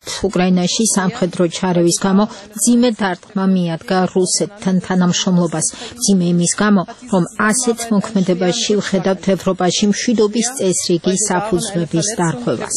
უკრაინაში სამხედრო ჩარევის გამო მძიმე დარტყმა მიადგა რუსეთთან თანამშრომლობას. მძიმე იმის გამო, რომ ასეთ მოქმედებაში ვხედავთ ევროპაში მშვიდობის წესრიგი საფუძვლების დარღვევას.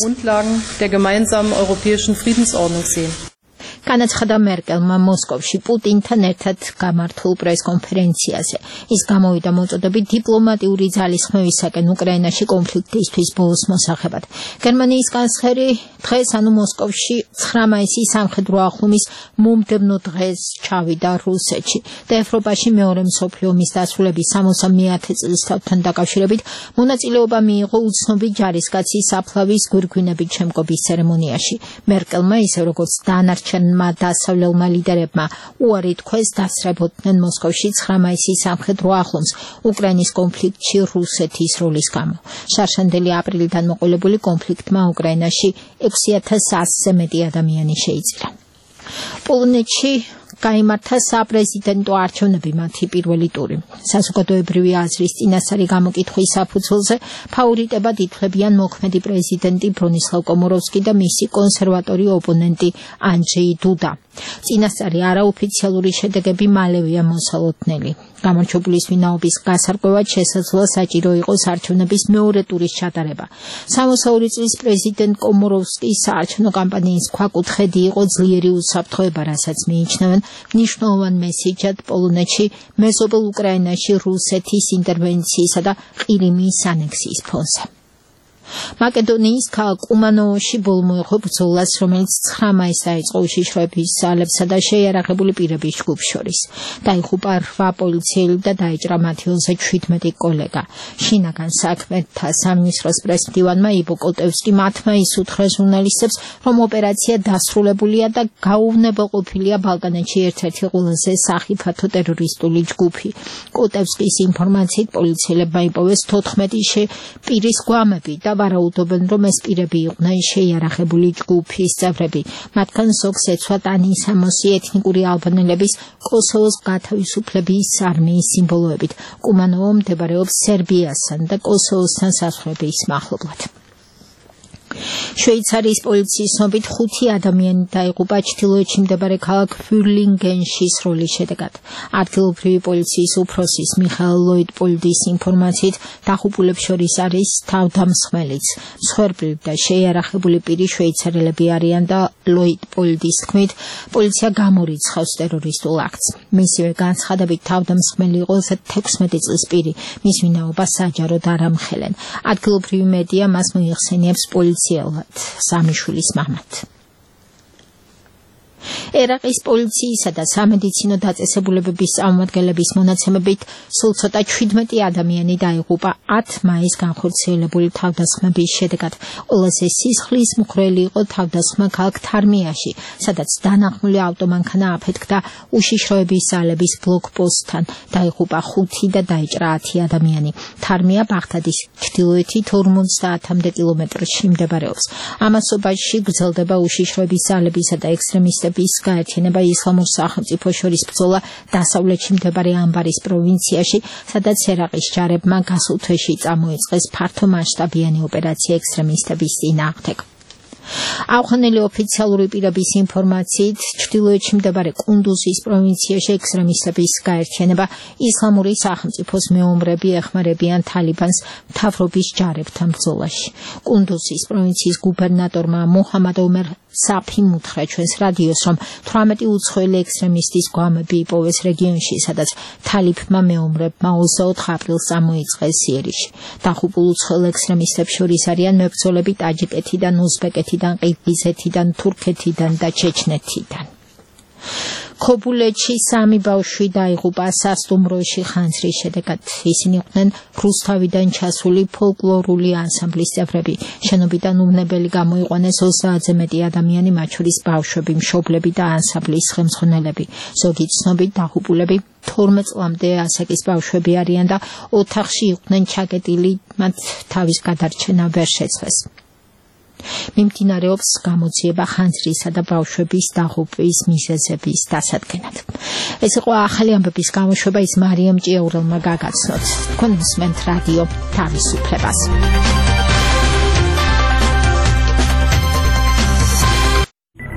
განაცხადა მერკელმა მოსკოვში პუტინთან ერთად გამართულ პრესკონფერენციაზე. ის გამოვიდა მოწოდებით დიპლომატიური ძალისხმევისაკენ უკრაინაში კონფლიქტისთვის ბოლოს მოსახებად. გერმანიის კანცლერი დღეს მოსკოვში 9 მაისის სამხედრო აღლუმის მომდევნო დღეს ჩავიდა რუსეთში და ევროპაში მეორე მსოფლიო ომის დასრულების 60-ე წლისთავთან დაკავშირებით მონაწილეობა მიიღო უცნობი ჯარისკაცის საფლავის გვირგვინებით შემკობის ცერემონიაში. მერკელმა ისე როგორც დანარჩენ დასავლელმა ლიდერებმა უარი თქვეს დასწრებოდნენ მოსკოვში 9 მაისის სამხედრო აღლუმს უკრაინის კონფლიქტში რუსეთის როლის გამო. შარშანდელი აპრილიდან მოყოლებული კონფლიქტმა უკრაინაში 6100-ზე მეტი ადამიანი შეიწირა. პოლონეთში გაიმართა საპრეზიდენტო არჩევნები მათი პირველი ტური. საზოგადოებრივი აზრის წინასწარი გამოკითხვის საფუძველზე ფავორიტებად ითვლებიან მოქმედი პრეზიდენტი ბრონისლავ კომოროვსკი და მისი კონსერვატორი ოპონენტი ანჯეი დუდა. წინასწარი არაოფიციალური შედეგები მალევეა მოსალოდნელი. გამარჯვებულის ვინაობის გასარკვევად შესაძლოა საჭირო იყოს არჩევნების მეორე ტურის ჩატარება. 62 წლის პრეზიდენტ კომოროვსკის საარჩევნო კამპანიის ქვაკუთხედი იყო ძლიერი უსაფრთხოება, რასაც მიიჩნევენ მნიშვნელოვან მესიჯად პოლონეთში მეზობელ უკრაინაში რუსეთის ინტერვენციისა და ყირიმის ანექსიის ფონზე. მაკედონიის ქალაქ კუმანოვოში ბოლო იყო ბრძოლას, რომელიც 9 მაისს დაიწყო უშიშროების ძალებსა და შეიარაღებული პირების ჯგუფს შორის. დაიღუპა 8 პოლიციელი და დაიჭრა მათი 37 კოლეგა. შინაგან საქმეთა სამინისტროს პრესმდივანმა იბო კოტევსკიმ 9 მაისს უთხრა ჟურნალისტებს, რომ ოპერაცია დასრულებულია და გაუვნებელყოფილია ბალკანეთში ერთ-ერთი ყველაზე სახიფათო ტერორისტული ჯგუფი. კოტევსკის ინფორმაციით პოლიციელებმა იპოვეს 14 პირის გვამები და ვარაუდობენ, რომ ეს პირები იყვნენ შეიარაღებული ჯგუფის წევრები. მათგან ზოგს ეცვათ ანისამოსი ეთნიკური ალბანელების კოსოვოს გათავისუფლების არმიის სიმბოლოებით. კუმანოვო მდებარეობს სერბიასთან და კოსოვოსთან საზღვრების მახლობლად. შვეიცარიის პოლიციის ცნობით 5 ადამიანი დაიღუპა ჩრდილოეთში მდებარე ქალაქ ვირლინგენში სროლის შედეგად. ადგილობრივი პოლიციის უფროსის მიხაელ ლოიდპოლდის ინფორმაციით დაღუპულებს შორის არის თავდამსხმელიც. მსხვერპლი და შეიარაღებული პირი შვეიცარიელები არიან და ლოიდპოლდის თქმით, პოლიცია გამორიცხავს ტერორისტულ აქტს. მისივე განცხადებით თავდამსხმელი იყო 16 წლის პირი, მის ვინაობას საჯაროდ არ ამხელენ. ადგილობრივი მედია მას მოიხსენიებს პოლიციელად, სამი შვილის მამად. ერაყის პოლიციისა და სამედიცინო დაწესებულებების წარმომადგენლების მონაცემებით სულ ცოტა 17 ადამიანი დაიღუპა 10 მაისს განხორციელებული თავდასხმების შედეგად. ყველაზე სისხლის მხრელი იყო თავდასხმა ქალაქ თარმიაში, სადაც დანახმული ავტომანქანა აფეთქდა უშიშროების ძალების ბლოკპოსტთან. დაიღუპა 5 და დაიჭრა 10 ადამიანი. თარმია ბაღდადის ჩრდილოეთით 50-მდე კილომეტრში მდებარეობს. ამასობაში გრძელდება უშიშროების ძალებისა და ექსტრემისტების გაერთიანება ისლამურ სახელმწიფოს შორის ბრძოლა დასავლეთში მდებარე ამბარის პროვინციაში, სადაც ერაყის ჯარებმა გასულ თვეში წამოიწყეს ფართომასშტაბიანი ოპერაცია ექსტრემისტების წინააღმდეგ. ავღანელი ოფიციალური პირების ინფორმაციით, ჩრდილოეთში მდებარე კუნდუზის პროვინციაში ექსტრემისტების გაერთიანება ისლამური სახელმწიფოს მეომრები ეხმარებიან თალიბანს მთავრობის ჯარებთან ბრძოლაში. კუნდუზის პროვინციის გუბერნატორმა მუჰამად ომერ საფიმ უთხრა ჩვენს რადიოს, რომ 18 უცხოელი ექსტრემისტის გვამები იპოვეს რეგიონში, სადაც თალიბმა მეომრებმა 24 აპრილს წამოიწყეს იერიშში. დაღუპულ უცხოელ ექსტრემისტებს შორის არიან მებრძოლები ტაჯიკეთიდან, უზბეკეთიდან, ყირგიზეთიდან, თურქეთიდან და ჩეჩნეთიდან. ქობულეთში 3 ბავშვი დაიღუპა სასტუმროში ხანძრის შედეგად. ისინი იყვნენ რუსთავიდან ჩასული ფოლკლორული ანსამბლის წევრები. შენობიდან უვნებელი გამოიყვანეს 30-ზე მეტი ადამიანი, მათ შორის ბავშვები, მშობლები და ანსამბლის ხელმძღვანელები. ზოგი ცნობით დაღუპულები 12 წლამდე ასაკის ბავშვები არიან და ოთახში იყვნენ ჩაკეტილი, მათ თავის გადარჩენა ვერ შეძლეს. მიმდინარეობს გამოძიება ხანძრისა და ბავშვების დაღუპვის მიზეზების დასადგენად. ეს იყო ახალი ამბების გამოშვება, ის მარიამ ჭიაურელმა გაგაცნოთ. თქვენ მსმენთ რადიო თავისუფლებას.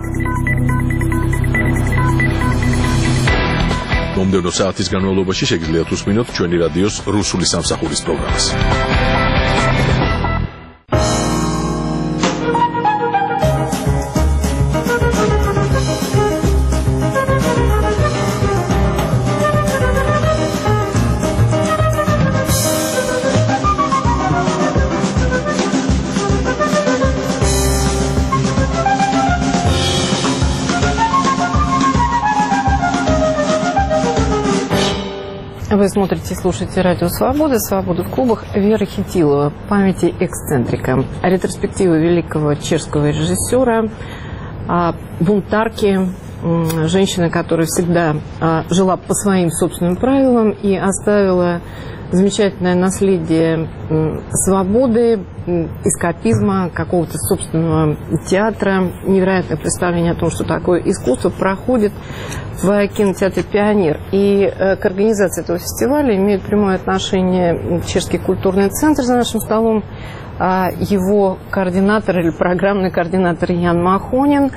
მომდევნო საათის განმავლობაში შეგიძლიათ უსმინოთ ჩვენი რადიოს რუსული სამსახურის პროგრამას. Вы смотрите и слушаете «Радио Свобода», «Свобода в клубах». Вера Хитилова, «Памяти эксцентрика». Ретроспектива великого чешского режиссера, бунтарки, женщины, которая всегда жила по своим собственным правилам и оставила замечательное наследие свободы, эскапизма, какого-то собственного театра, невероятное представление о том, что такое искусство проходит в кинотеатре «Пионер». И к организации этого фестиваля имеет прямое отношение Чешский культурный центр за нашим столом, его координатор или программный координатор Ян Махонин,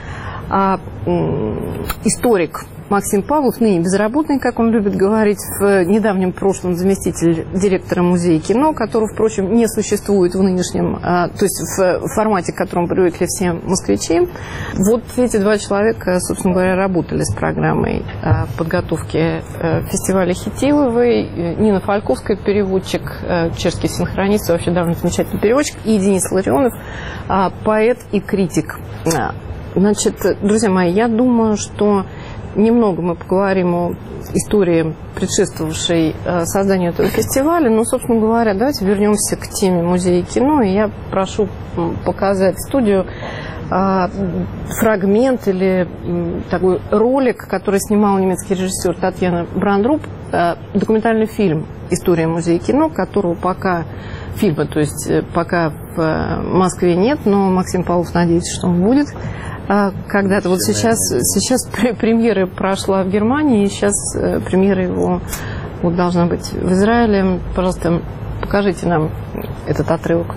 историк Максим Павлов, ныне безработный, как он любит говорить, в недавнем прошлом заместитель директора музея кино, которого, впрочем, не существует в нынешнем, то есть в формате, к которому привыкли все москвичи. Вот эти два человека, собственно говоря, работали с программой подготовки фестиваля Хитиловой. Нина Фальковская, переводчик, чешский синхронист, вообще довольно замечательный переводчик, и Денис Ларионов, поэт и критик. Значит, друзья мои, я думаю, что немного мы поговорим о истории, предшествовавшей созданию этого фестиваля. Но, собственно говоря, давайте вернемся к теме музея кино. И я прошу показать в студию фрагмент или такой ролик, который снимал немецкий режиссер Татьяна Брандруп, документальный фильм «История музея кино», которого пока фильма, то есть пока в Москве нет, но Максим Павлов надеется, что он будет. Когда-то вот сейчас премьера прошла в Германии, и сейчас премьера его вот должна быть в Израиле. Пожалуйста, покажите нам этот отрывок.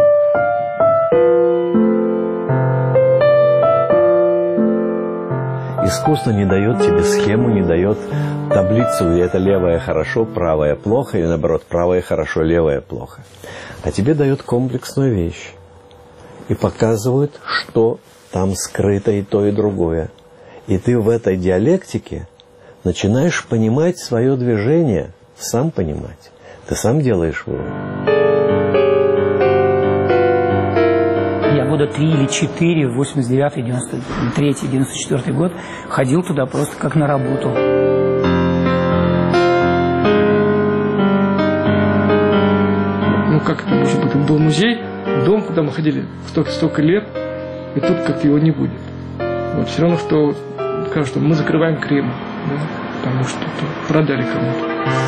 Искусство не дает тебе схему, не дает таблицу, и это левое хорошо, правое плохо, или наоборот, правое хорошо, левое плохо. А тебе дает комплексную вещь. И показывает, что там скрыто и то, и другое. И ты в этой диалектике начинаешь понимать свое движение, сам понимать. Ты сам делаешь вывод. Я года 3 или 4, 89-й, 93-й, 94-й год ходил туда просто как на работу. Ну как это может быть? Это был музей, дом, куда мы ходили столько лет, и тут как его не будет. Вот все равно, что кажется, что мы закрываем Кремль, да, потому что продали кому-то.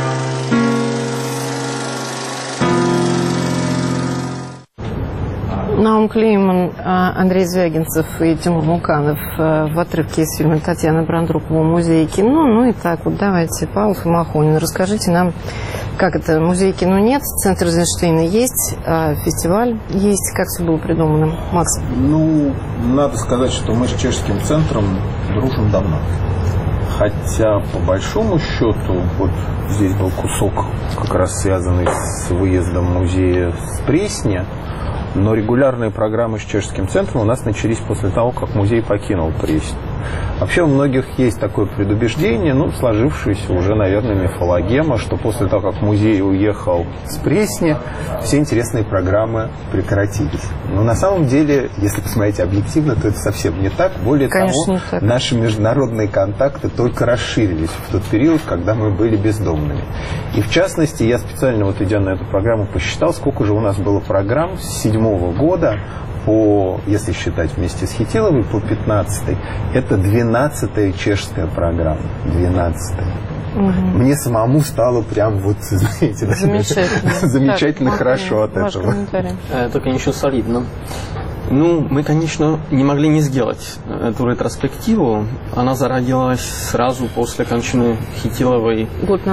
Наум Клейман, Андрей Звягинцев и Тимур Муканов в отрывке из фильма Татьяны Брандруповой «Музей кино». Ну и так вот давайте, Павлов и Махонин, расскажите нам, как это, музей кино нет, центр Эйзенштейна есть, фестиваль есть, как все было придумано. Макс? Ну, надо сказать, что мы с чешским центром дружим давно. Хотя, по большому счету, вот здесь был кусок, как раз связанный с выездом музея с Пресни, но регулярные программы с чешским центром у нас начались после того, как музей покинул Пресню. Вообще у многих есть такое предубеждение, ну, сложившееся уже, наверное, мифологема, что после того, как музей уехал с Пресни, все интересные программы прекратились. Но на самом деле, если посмотреть объективно, то это совсем не так. Более того, наши международные контакты только расширились в тот период, когда мы были бездомными. И в частности, я специально, вот идя на эту программу, посчитал, сколько же у нас было программ с 2007 года, по, если считать вместе с Хитиловой, по 15-й, это 12-я чешская программа. 12-я. Угу. Мне самому стало прям вот, знаете, замечательно хорошо от этого. Это, конечно, солидно. Ну, мы, конечно, не могли не сделать эту ретроспективу. Она зародилась сразу после кончины Хитиловой. Год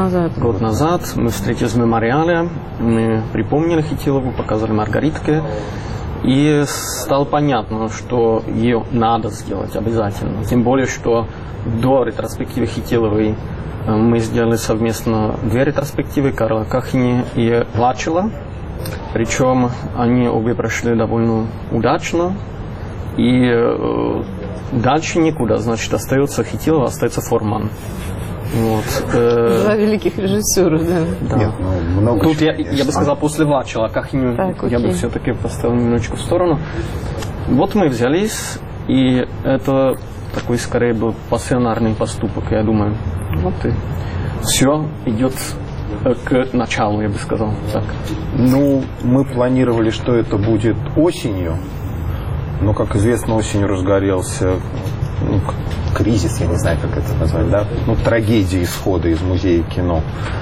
назад. Мы встретились в мемориале, мы припомнили Хитилову, показали Маргаритке. И стало понятно, что ее надо сделать обязательно. Тем более, что до ретроспективы Хитиловой мы сделали совместно 2 ретроспективы Карла Кахни и Вачела. Причем они обе прошли довольно удачно. И дальше никуда. Значит, остается Хитилова, остается Форман. Вот. 2 великих режиссера, да. Нет, много тут я бы сказал, после Вачела, Кахню я бы все-таки поставил немножечко в сторону. Вот мы взялись, и это такой, скорее, был пассионарный поступок, я думаю. Вот и все идет к началу, я бы сказал. Так. Ну, мы планировали, что это будет осенью, но, как известно, осенью разгорелся кризис, я не знаю, как это назвать, да? Ну, трагедия исхода из музея кино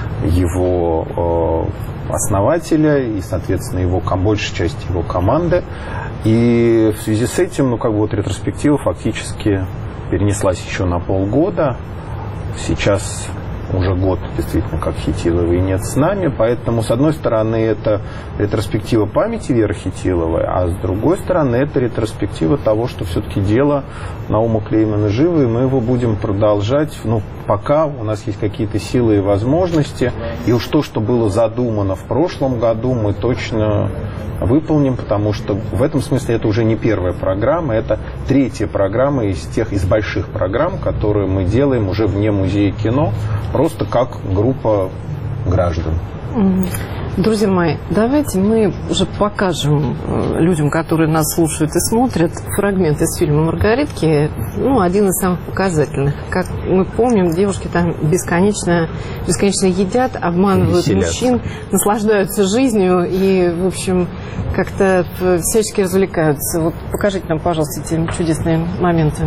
его основателя и, соответственно, его большей части его команды. И в связи с этим, ну, как бы вот ретроспектива фактически перенеслась еще на полгода. Сейчас уже год, действительно, как Хитиловой нет с нами, поэтому, с одной стороны, это ретроспектива памяти Веры Хитиловой, а с другой стороны, это ретроспектива того, что все-таки дело Наума Клеймана живо, и мы его будем продолжать, ну, пока у нас есть какие-то силы и возможности, и уж то, что было задумано в прошлом году, мы точно выполним, потому что в этом смысле это уже не первая программа, это 3-я программа из больших программ, которые мы делаем уже вне музея кино, просто как группа граждан. Друзья мои, давайте мы уже покажем людям, которые нас слушают и смотрят, фрагмент из фильма «Маргаритки», ну, один из самых показательных. Как мы помним, девушки там бесконечно едят, обманывают мужчин, наслаждаются жизнью и, в общем, как-то всячески развлекаются. Вот покажите нам, пожалуйста, эти чудесные моменты.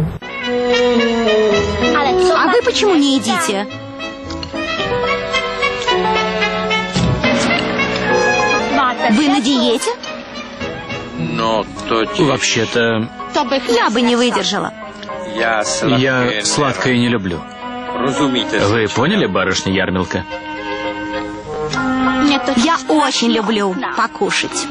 А вы почему не едите? Вы на диете? Вообще-то... Я бы не выдержала. Я сладкое не люблю. Вы поняли, барышня Ярмилка? Я очень люблю покушать.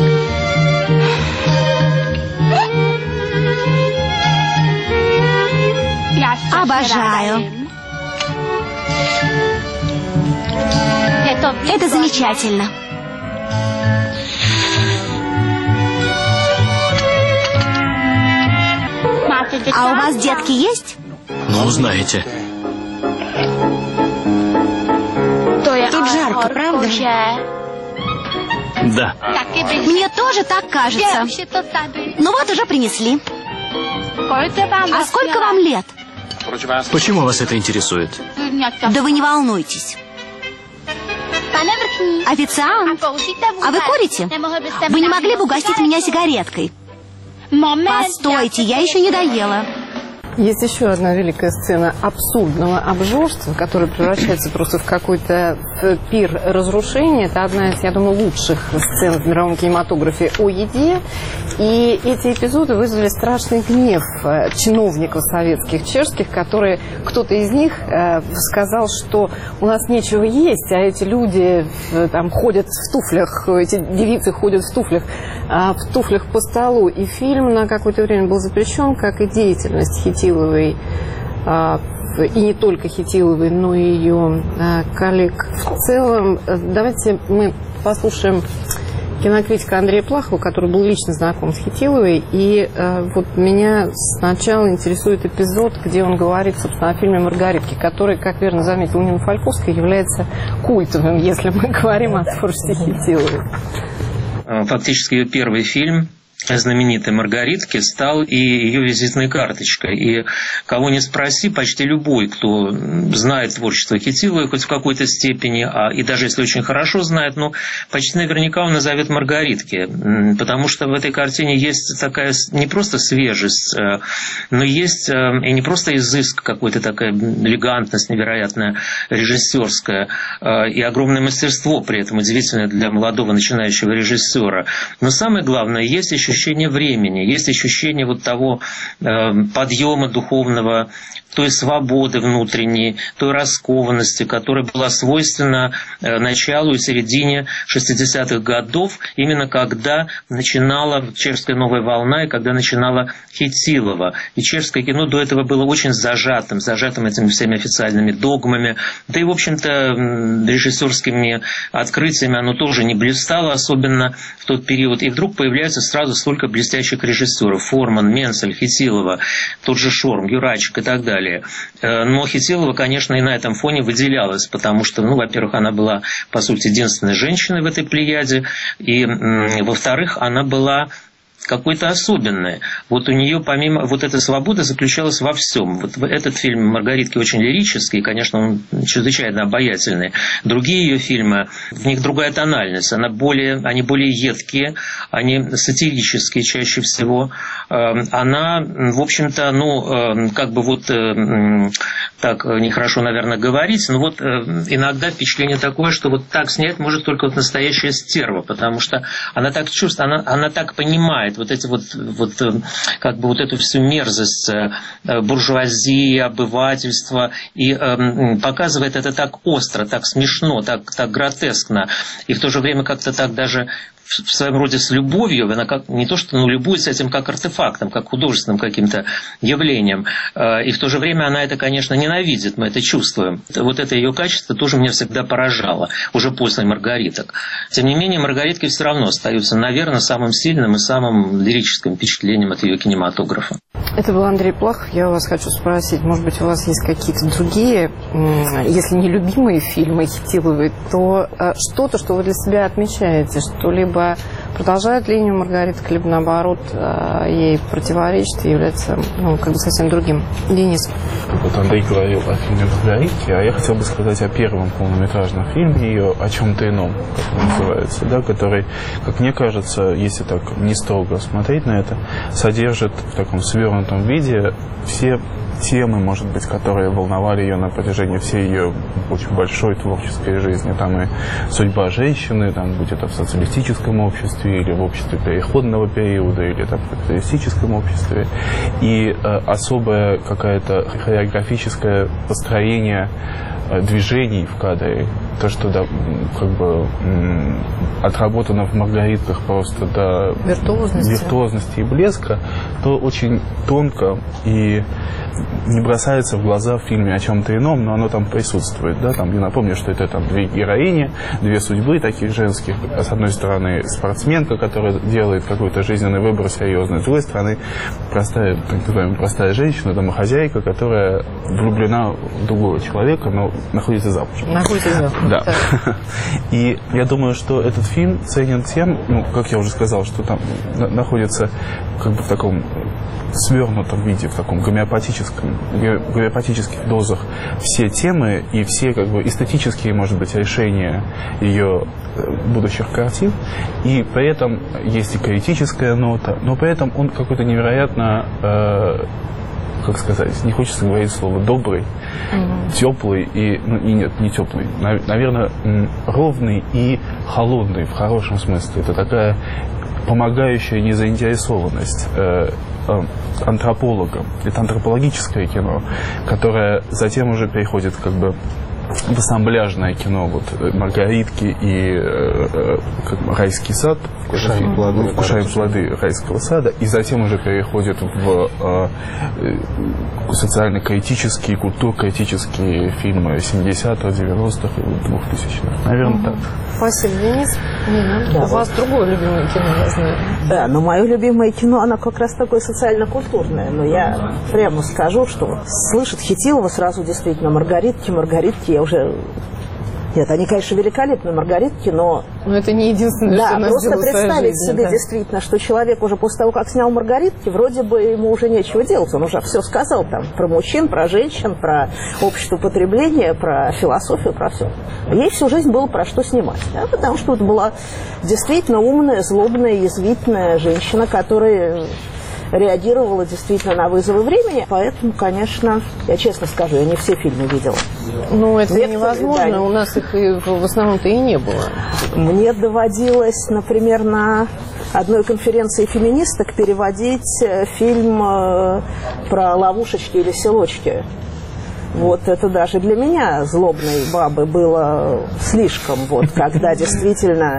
Обожаю. Это замечательно. А у вас детки есть? Ну, знаете. Тут жарко, правда? Да. Мне тоже так кажется. Ну вот уже принесли. А сколько вам лет? Почему вас это интересует? Да вы не волнуйтесь. Официант, а вы курите? Вы не могли бы угостить меня сигареткой? Постойте, я еще не доела. Есть еще одна великая сцена абсурдного обжорства, которая превращается просто в какой-то пир разрушения. Это одна из, я думаю, лучших сцен в мировом кинематографе о еде. И эти эпизоды вызвали страшный гнев чиновников советских, чешских, которые, кто-то из них сказал, что у нас нечего есть, а эти люди там ходят в туфлях, эти девицы ходят в туфлях по столу. И фильм на какое-то время был запрещен, как и деятельность Хитиловой, и не только Хитиловой, но и ее коллег в целом. Давайте мы послушаем кинокритика Андрея Плахова, который был лично знаком с Хитиловой. И вот меня сначала интересует эпизод, где он говорит, собственно, о фильме «Маргаритки», который, как верно заметил Нина Фальковская, является культовым, если мы говорим о творчестве Хитиловой. Фактически ее первый фильм, знаменитой «Маргаритки», стал и ее визитной карточкой. И кого не спроси, почти любой, кто знает творчество Хитиловой хоть в какой-то степени, и даже если очень хорошо знает, но почти наверняка он назовет «Маргаритки». Потому что в этой картине есть такая не просто свежесть, но есть и не просто изыск, какой-то такая элегантность невероятная, режиссерская, и огромное мастерство при этом, удивительное для молодого начинающего режиссера. Но самое главное, есть ощущение времени, есть ощущение вот того подъема духовного, той свободы внутренней, той раскованности, которая была свойственна началу и середине 60-х годов, именно когда начинала чешская новая волна и когда начинала Хитилова. И чешское кино до этого было очень зажатым этими всеми официальными догмами, да и, в общем-то, режиссерскими открытиями оно тоже не блистало, особенно в тот период. И вдруг появляется сразу столько блестящих режиссеров: Форман, Менцель, Хитилова, тот же Шорм, Юрачек и так далее. Но Хитилова, конечно, и на этом фоне выделялась, потому что, во-первых, она была, по сути, единственной женщиной в этой плеяде, и, во-вторых, она была какой-то особенное. Вот у нее, помимо вот этой свободы, заключалась во всем. Вот этот фильм «Маргаритки» очень лирический, конечно, он чрезвычайно обаятельный. Другие ее фильмы, в них другая тональность. Они более едкие, они сатирические чаще всего. Она, в общем-то, так нехорошо, наверное, говорить, но вот иногда впечатление такое, что вот так снять может только вот настоящая стерва, потому что она так чувствует, она так понимает вот эти как бы вот эту всю мерзость буржуазии, обывательства, и показывает это так остро, так смешно, так гротескно, и в то же время как-то так даже в своем роде с любовью, она не то что любуется этим как артефактом, как художественным каким-то явлением, и в то же время она это, конечно, ненавидит, мы это чувствуем. Вот это ее качество тоже меня всегда поражало, уже после «Маргариток». Тем не менее, «Маргаритки» все равно остаются, наверное, самым сильным и самым лирическим впечатлением от ее кинематографа. Это был Андрей Плахов. Я у вас хочу спросить, может быть, у вас есть какие-то другие, если не любимые фильмы Хитиловой, то что-то, что вы для себя отмечаете, что-либо продолжает линию Маргариток, либо наоборот ей противоречит и является как бы совсем другим? Денис. Вот Андрей говорил о фильме «Маргаритки», а я хотел бы сказать о первом полнометражном фильме ее «О чем-то ином», как он называется, да, который, как мне кажется, если так не строго смотреть на это, содержит в таком свернутом виде все темы, может быть, которые волновали ее на протяжении всей ее очень большой творческой жизни. Там и судьба женщины, там, будь это в социалистическом обществе, или в обществе переходного периода, или там, в капиталистическом обществе. И особое какое-то хореографическое построение движений в кадре, то, что как бы отработано в «Маргаритках» просто до виртуозности и блеска, то очень тонко и не бросается в глаза в фильме «О чем-то ином», но оно там присутствует. Да? Там, я напомню, что это там две героини, две судьбы таких женских. С одной стороны, спортсменка, которая делает какой-то жизненный выбор серьезный. С другой стороны, простая, так называемая, простая женщина, домохозяйка, которая влюблена в другого человека, но находится замужем. Да. И я думаю, что этот фильм ценен тем, как я уже сказал, что там находится как бы в таком свернутом виде, в таком гомеопатических дозах все темы и все как бы эстетические, может быть, решения ее будущих картин. И при этом есть и критическая нота, но при этом он какой-то невероятно, как сказать, не хочется говорить слово «добрый», теплый и нет, не теплый, наверное, ровный и холодный в хорошем смысле. Это такая помогающая незаинтересованность антропологам. Это антропологическое кино, которое затем уже переходит как бы в ассамбляжное кино, вот «Маргаритки» и «Райский сад», «Вкушаем плоды райского сада», и затем уже переходит в социально-критические, культурно-критические фильмы 70-х, 90-х и 2000-х. Наверное, так. Спасибо, Денис. Да, у вас другое любимое кино, я знаю. Да, но мое любимое кино, оно как раз такое социально-культурное. Но я прямо скажу, что слышит Хитилова сразу действительно «Маргаритки», я уже... Нет, они, конечно, великолепны, «Маргаритки», но это не единственное, да, что она просто представить жизни, себе да. Действительно, что человек уже после того, как снял «Маргаритки», вроде бы ему уже нечего делать. Он уже все сказал там про мужчин, про женщин, про общество потребления, про философию, про все. Ей всю жизнь было про что снимать. Да? Потому что это была действительно умная, злобная, язвительная женщина, которая реагировала действительно на вызовы времени. Поэтому, конечно, я честно скажу, я не все фильмы видела. Ну, это невозможно, да. У нас их в основном-то и не было. Мне доводилось, например, на одной конференции феминисток переводить фильм про ловушечки или селочки. Вот это даже для меня, злобной бабы, было слишком, вот, когда действительно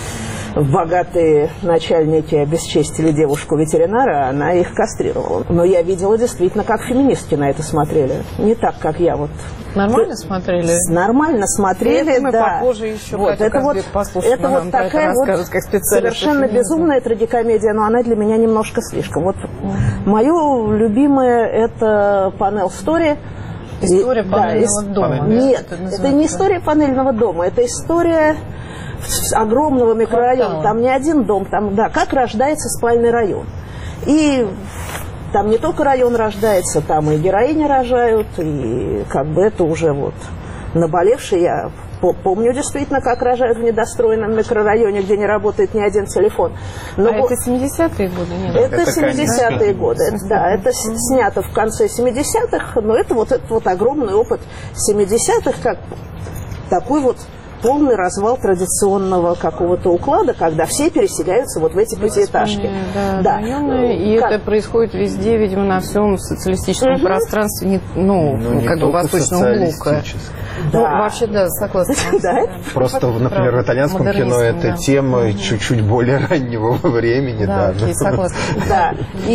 богатые начальники обесчестили девушку-ветеринара, она их кастрировала. Но я видела действительно, как феминистки на это смотрели. Не так, как я вот. Нормально смотрели? Нормально смотрели, мы да. Похоже еще вот, это вот такая вот совершенно безумная трагикомедия, но она для меня немножко слишком. Вот мое любимое это панель «Стори». История панельного дома. Нет, это не история панельного дома, это история огромного микрорайона. Там не один дом, там, да, как рождается спальный район. И там не только район рождается, там и героини рожают, и как бы это уже вот наболевший. Я помню действительно, как рожают в недостроенном микрорайоне, где не работает ни один телефон. Но это 70-е годы? Нет? Это 70-е годы, да, это снято в конце 70-х, но это вот огромный опыт 70-х, как такой вот полный развал традиционного какого-то уклада, когда все переселяются вот в эти пятиэтажки. Да. И это происходит везде, видимо, на всем социалистическом пространстве, как бы восточного блока. Да. Вообще, да, согласна. Просто, например, в итальянском кино это тема чуть-чуть более раннего времени. Да, согласна. Да,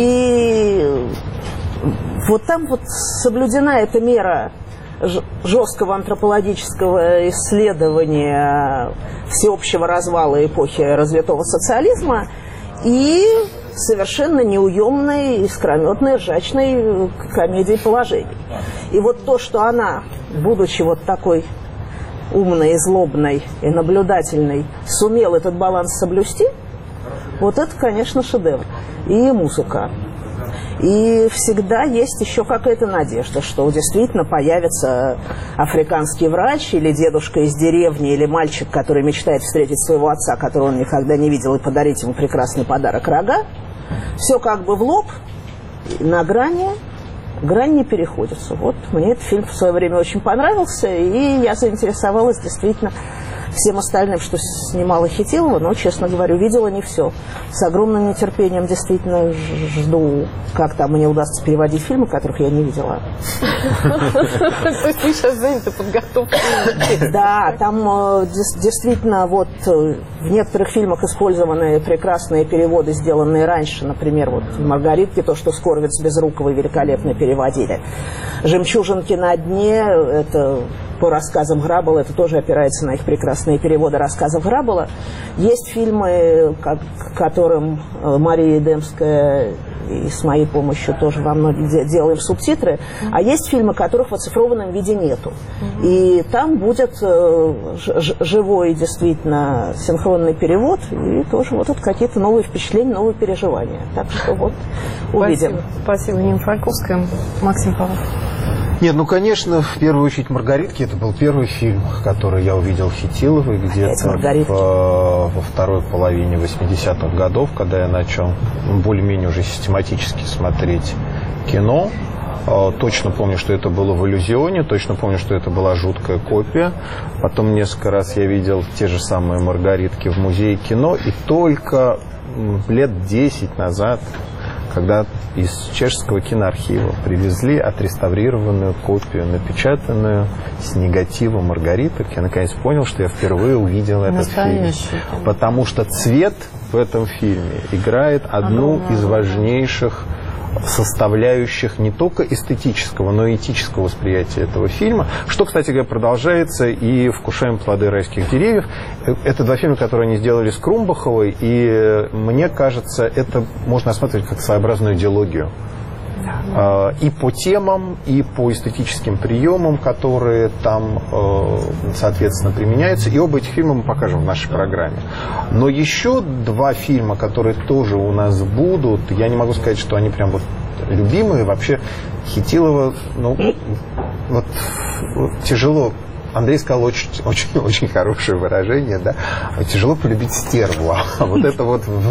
и вот там вот соблюдена эта мера жесткого антропологического исследования всеобщего развала эпохи развитого социализма и совершенно неуемной, искрометной, ржачной комедии положений. И вот то, что она, будучи вот такой умной, злобной и наблюдательной, сумела этот баланс соблюсти, вот это, конечно, шедевр. И музыка. И всегда есть еще какая-то надежда, что действительно появится африканский врач или дедушка из деревни, или мальчик, который мечтает встретить своего отца, которого он никогда не видел, и подарить ему прекрасный подарок — рога. Все как бы в лоб, на грани не переходится. Вот мне этот фильм в свое время очень понравился, и я заинтересовалась действительно всем остальным, что снимала Хитилова, но, честно говоря, видела не все. С огромным нетерпением действительно жду, как там мне удастся переводить фильмы, которых я не видела. То есть вы сейчас заняты подготовкой? Да, там действительно вот в некоторых фильмах использованы прекрасные переводы, сделанные раньше. Например, вот в «Маргаритке» то, что Скоровец Безруковой великолепно переводили. «Жемчужинки на дне» — это по рассказам Граббела, это тоже опирается на их прекрасные переводы рассказов Граббела. Есть фильмы, которым Мария Эдемская и с моей помощью тоже во многих делаем субтитры, а есть фильмы, которых в оцифрованном виде нету. И там будет живой, действительно, синхронный перевод, и тоже вот это какие-то новые впечатления, новые переживания. Так что вот, увидим. Спасибо, Нина Фальковская. Максим Павлов. Нет, ну, конечно, в первую очередь «Маргаритки». Это был первый фильм, который я увидел Хитиловой где-то во второй половине 80-х годов, когда я начал более-менее уже систематически смотреть кино. Точно помню, что это было в «Иллюзионе», точно помню, что это была жуткая копия. Потом несколько раз я видел те же самые «Маргаритки» в музее кино, и только лет 10 назад, когда из чешского киноархива привезли отреставрированную копию, напечатанную с негатива «Маргариток», я наконец понял, что я впервые увидел этот фильм. Потому что цвет в этом фильме играет одну из важнейших составляющих не только эстетического, но и этического восприятия этого фильма, что, кстати говоря, продолжается и «Вкушаем плоды райских деревьев». Это два фильма, которые они сделали с Крумбаховой, и мне кажется, это можно рассматривать как своеобразную диалогию. И по темам, и по эстетическим приемам, которые там, соответственно, применяются. И оба этих фильма мы покажем в нашей программе. Но еще два фильма, которые тоже у нас будут, я не могу сказать, что они прям вот любимые. Вообще Хитилова, ну, вот тяжело. Андрей сказал очень хорошее выражение, да. Тяжело полюбить стерву. Вот это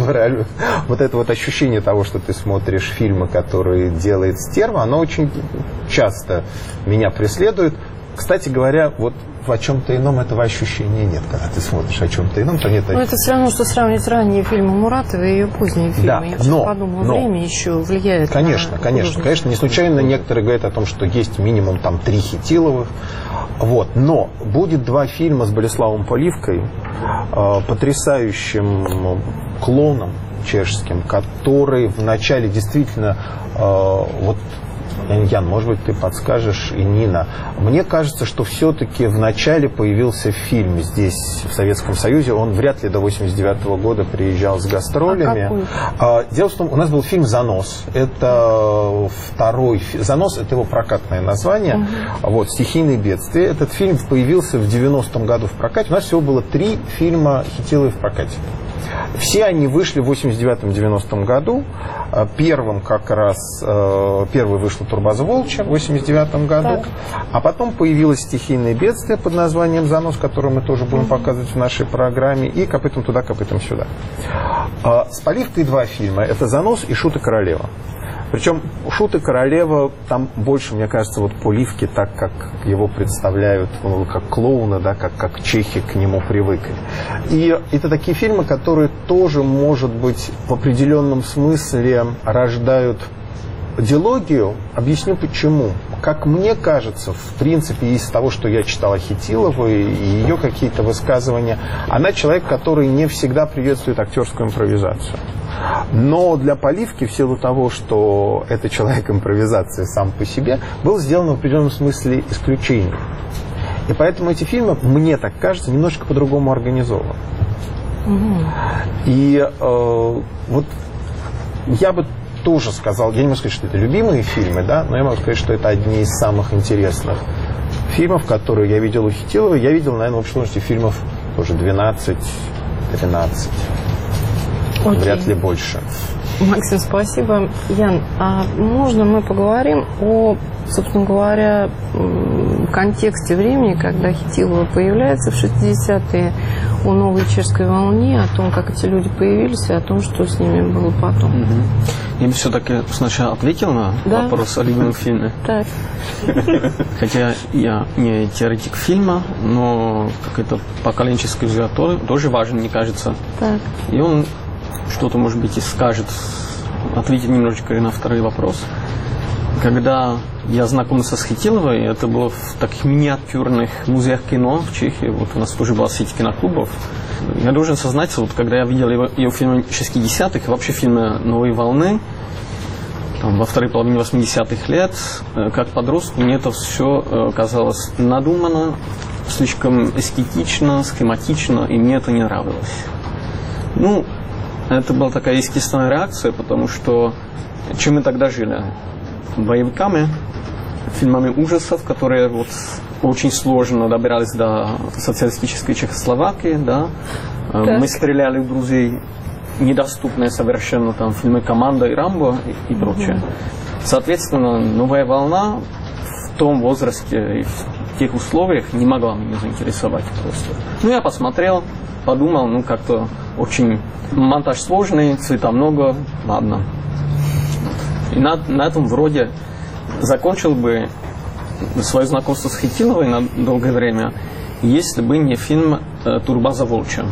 вот ощущение того, что ты смотришь фильмы, которые делает стерва, оно очень часто меня преследует. Кстати говоря, вот о чем-то ином этого ощущения нет, когда ты смотришь о чем-то ином, то нет. Но это все равно, что сравнить ранние фильмы Муратовой и ее поздние фильмы. Да, я подумала, время еще влияет. Конечно, не случайно некоторые говорят о том, что есть минимум там 3 Хитиловых. Вот. Но будет 2 фильма с Болеславом Поливкой, потрясающим клоном чешским, который вначале действительно вот. Ян, может быть, ты подскажешь, и Нина. Мне кажется, что все-таки в начале появился фильм здесь, в Советском Союзе. Он вряд ли до 1989 года приезжал с гастролями. Дело в том, у нас был фильм «Занос». Это второй... «Занос» — это его прокатное название. Вот, «Стихийные бедствия». Этот фильм появился в 90-м году в прокате. У нас всего было 3 фильма Хитиловой в прокате. Все они вышли в 89-90 году. Первым как раз первый вышла «Турбаза Волчья» в 89 году. А потом появилось «Стихийное бедствие» под названием «Занос», которое мы тоже будем показывать в нашей программе, и «Копытом туда, копытом сюда». С Поливкой 2 фильма. Это «Занос» и «Шут и королева». Причем «Шут и королева» там больше, мне кажется, вот Поливки, так как его представляют, ну, как клоуна, да, как чехи к нему привыкли. И это такие фильмы, которые тоже, может быть, в определенном смысле рождают дилогию. Объясню почему. Как мне кажется, в принципе, из того, что я читал о Хитиловой и ее какие-то высказывания, она человек, который не всегда приветствует актерскую импровизацию. Но для Поливки, в силу того, что это человек импровизации сам по себе, был сделан в определенном смысле исключением. И поэтому эти фильмы, мне так кажется, немножко по-другому организованы. И вот я бы тоже сказал, я не могу сказать, что это любимые фильмы, да, но я могу сказать, что это одни из самых интересных фильмов, которые я видел у Хитиловой. Я видел, наверное, в общей сложности фильмов тоже 12-13. Вряд ли больше. Максим, спасибо. Ян, а можно мы поговорим о, собственно говоря, контексте времени, когда Хитилова появляется в 60-е, о новой чешской волне, о том, как эти люди появились, и о том, что с ними было потом. Я бы все-таки сначала ответил на вопрос о любимом фильме. Так. Хотя я не теоретик фильма, но какой-то поколенческий взгляд тоже важен, мне кажется. Так. И он что-то, может быть, и скажет, ответить немножечко и на второй вопрос. Когда я знакомился с Хитиловой, это было в таких миниатюрных музеях кино в Чехии. Вот у нас тоже была сеть киноклубов. Я должен сознаться, вот когда я видел ее фильмы 60-х и вообще фильмы «Новой волны», там, во второй половине 80-х лет, как подростку, мне это все казалось надуманно, слишком эстетично, схематично, и мне это не нравилось. Ну, это была такая естественная реакция, потому что чем мы тогда жили? Боевиками, фильмами ужасов, которые вот очень сложно добирались до социалистической Чехословакии, да? Мы стреляли в друзей, недоступные совершенно там фильмы «Команда» и «Рамбо» и прочее. Соответственно, «Новая волна» в том возрасте и в тех условиях не могла меня заинтересовать просто. Ну, я посмотрел, подумал, ну, как-то очень монтаж сложный, цвета много, ладно. И на этом вроде закончил бы свое знакомство с Хитиловой на долгое время, если бы не фильм «Турбаза Волчья».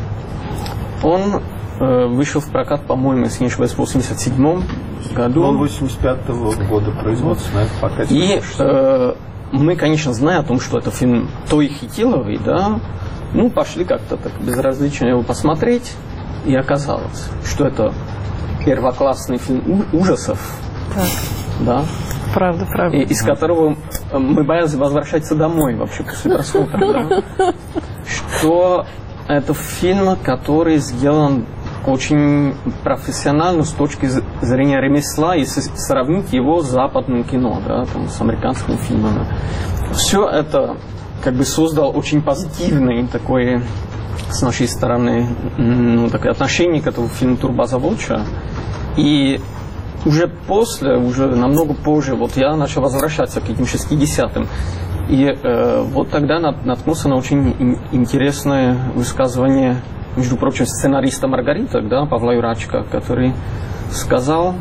Он вышел в прокат, по-моему, если не ошибаюсь, в 1987 году. Он 85-го года производства, пока. И мы, конечно, зная о том, что это фильм той Хитиловой, да, ну, пошли как-то так безразлично его посмотреть, и оказалось, что это первоклассный фильм ужасов. Так. Да. Правда. Из которого мы боялись возвращаться домой вообще после просмотра. Да? Что это фильм, который сделан очень профессионально с точки зрения ремесла, если сравнить его с западным кино, да, там, с американскими фильмами. Все это как бы создал очень позитивный такой, с нашей стороны, ну, такое отношение к этому фильму «Турбаза Волчья». И уже после, уже намного позже, вот я начал возвращаться к этим 60-м. И вот тогда наткнулся на очень интересное высказывание, между прочим, сценариста «Маргариток», да, Павла Юрачка, который сказал,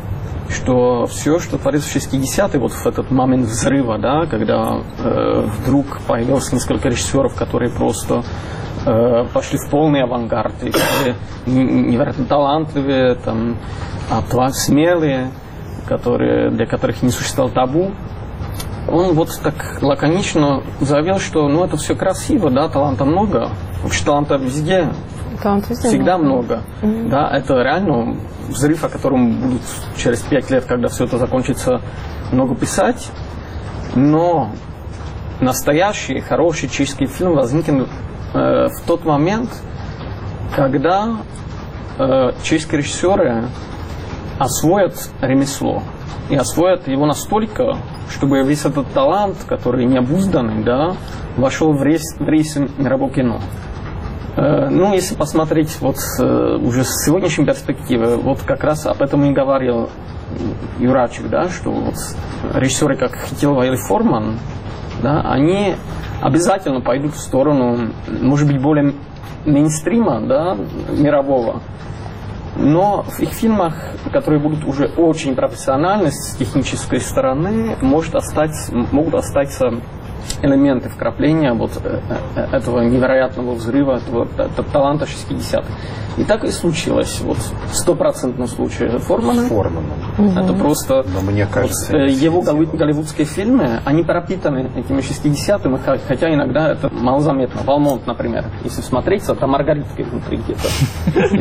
что все, что творится в 60-е, вот в этот момент взрыва, да, когда вдруг появилось несколько режиссеров, которые просто пошли в полный авангард, и которые невероятно талантливые, там, смелые, для которых не существовало табу. Он вот так лаконично заявил, что ну, это все красиво, да, таланта много. Вообще таланта везде, всегда много. Да, это реально взрыв, о котором будут через 5 лет, когда все это закончится, много писать. Но настоящий, хороший чешский фильм возникнет в тот момент, когда чешские режиссеры освоят ремесло. И освоят его настолько, чтобы весь этот талант, который необузданный, да, вошел в рейсы мирового кино. Ну, если посмотреть вот уже с сегодняшней перспективы, вот как раз об этом и говорил Юрачек, да, что вот режиссеры, как Хитилова или Форман, да, они обязательно пойдут в сторону, может быть, более мейнстрима, да, мирового. Но в их фильмах, которые будут уже очень профессиональны с технической стороны, могут остаться элементы вкрапления вот этого невероятного взрыва, этого таланта 60-х. И так и случилось. Вот в 100% случае Формана. Это просто мне кажется, его голливудские фильмы, они пропитаны этими 60-ми, хотя иногда это малозаметно. Валмонт, например, если смотреться, там Маргаритка внутри где-то.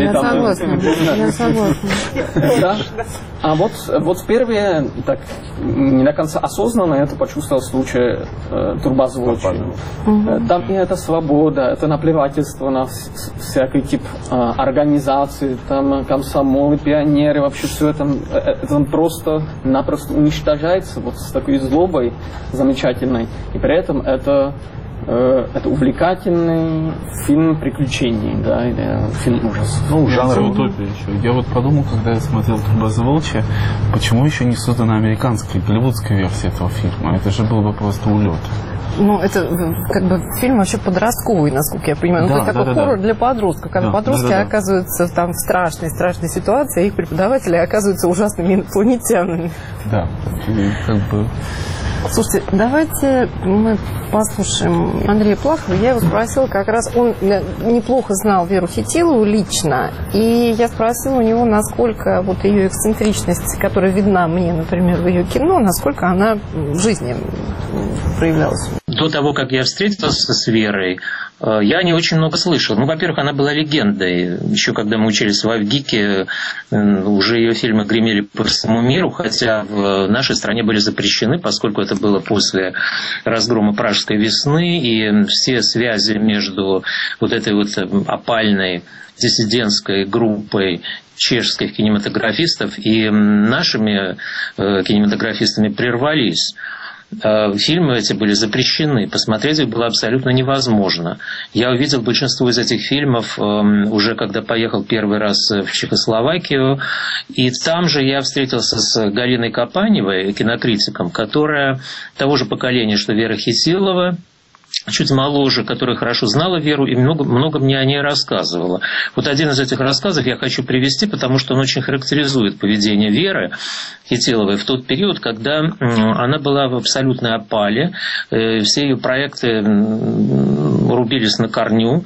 Я согласна. Да. А вот первые, так, не до конца осознанно это почувствовал в случае Турбозвучки. Там и это свобода, это наплевательство на всякий тип организации, там комсомолы, пионеры, вообще все это просто-напросто уничтожается вот с такой злобой замечательной. И при этом это увлекательный фильм приключений, да, или фильм ужасов. Ну, жанр утопия еще. Я вот подумал, когда я смотрел «Турбозвучки», почему еще не создана американская, голливудская версия этого фильма? Это же был бы просто улет. Ну, это как бы фильм вообще подростковый, насколько я понимаю. Ну, это такой хоррор для подростков. Когда подростки оказываются там в страшной ситуации, а их преподаватели оказываются ужасными инопланетянами. Да, как бы... Слушайте, давайте мы послушаем Андрея Плахова. Я его спросила как раз, он неплохо знал Веру Хитилову лично, и я спросила у него, насколько вот ее эксцентричность, которая видна мне, например, в ее кино, насколько она в жизни проявлялась. До того, как я встретился с Верой, я не очень много слышал. Ну, во-первых, она была легендой. Еще когда мы учились в Авгике, уже ее фильмы гремели по всему миру, хотя в нашей стране были запрещены, поскольку это было после разгрома Пражской весны, и все связи между вот этой вот опальной диссидентской группой чешских кинематографистов и нашими кинематографистами прервались. Фильмы эти были запрещены, посмотреть их было абсолютно невозможно. Я увидел большинство из этих фильмов уже когда поехал первый раз в Чехословакию, и там же я встретился с Галиной Капаневой, кинокритиком, которая того же поколения, что Вера Хитилова, чуть моложе, которая хорошо знала Веру и много мне о ней рассказывала. Вот один из этих рассказов я хочу привести, потому что он очень характеризует поведение Веры Хитиловой в тот период, когда она была в абсолютной опале, все ее проекты рубились на корню,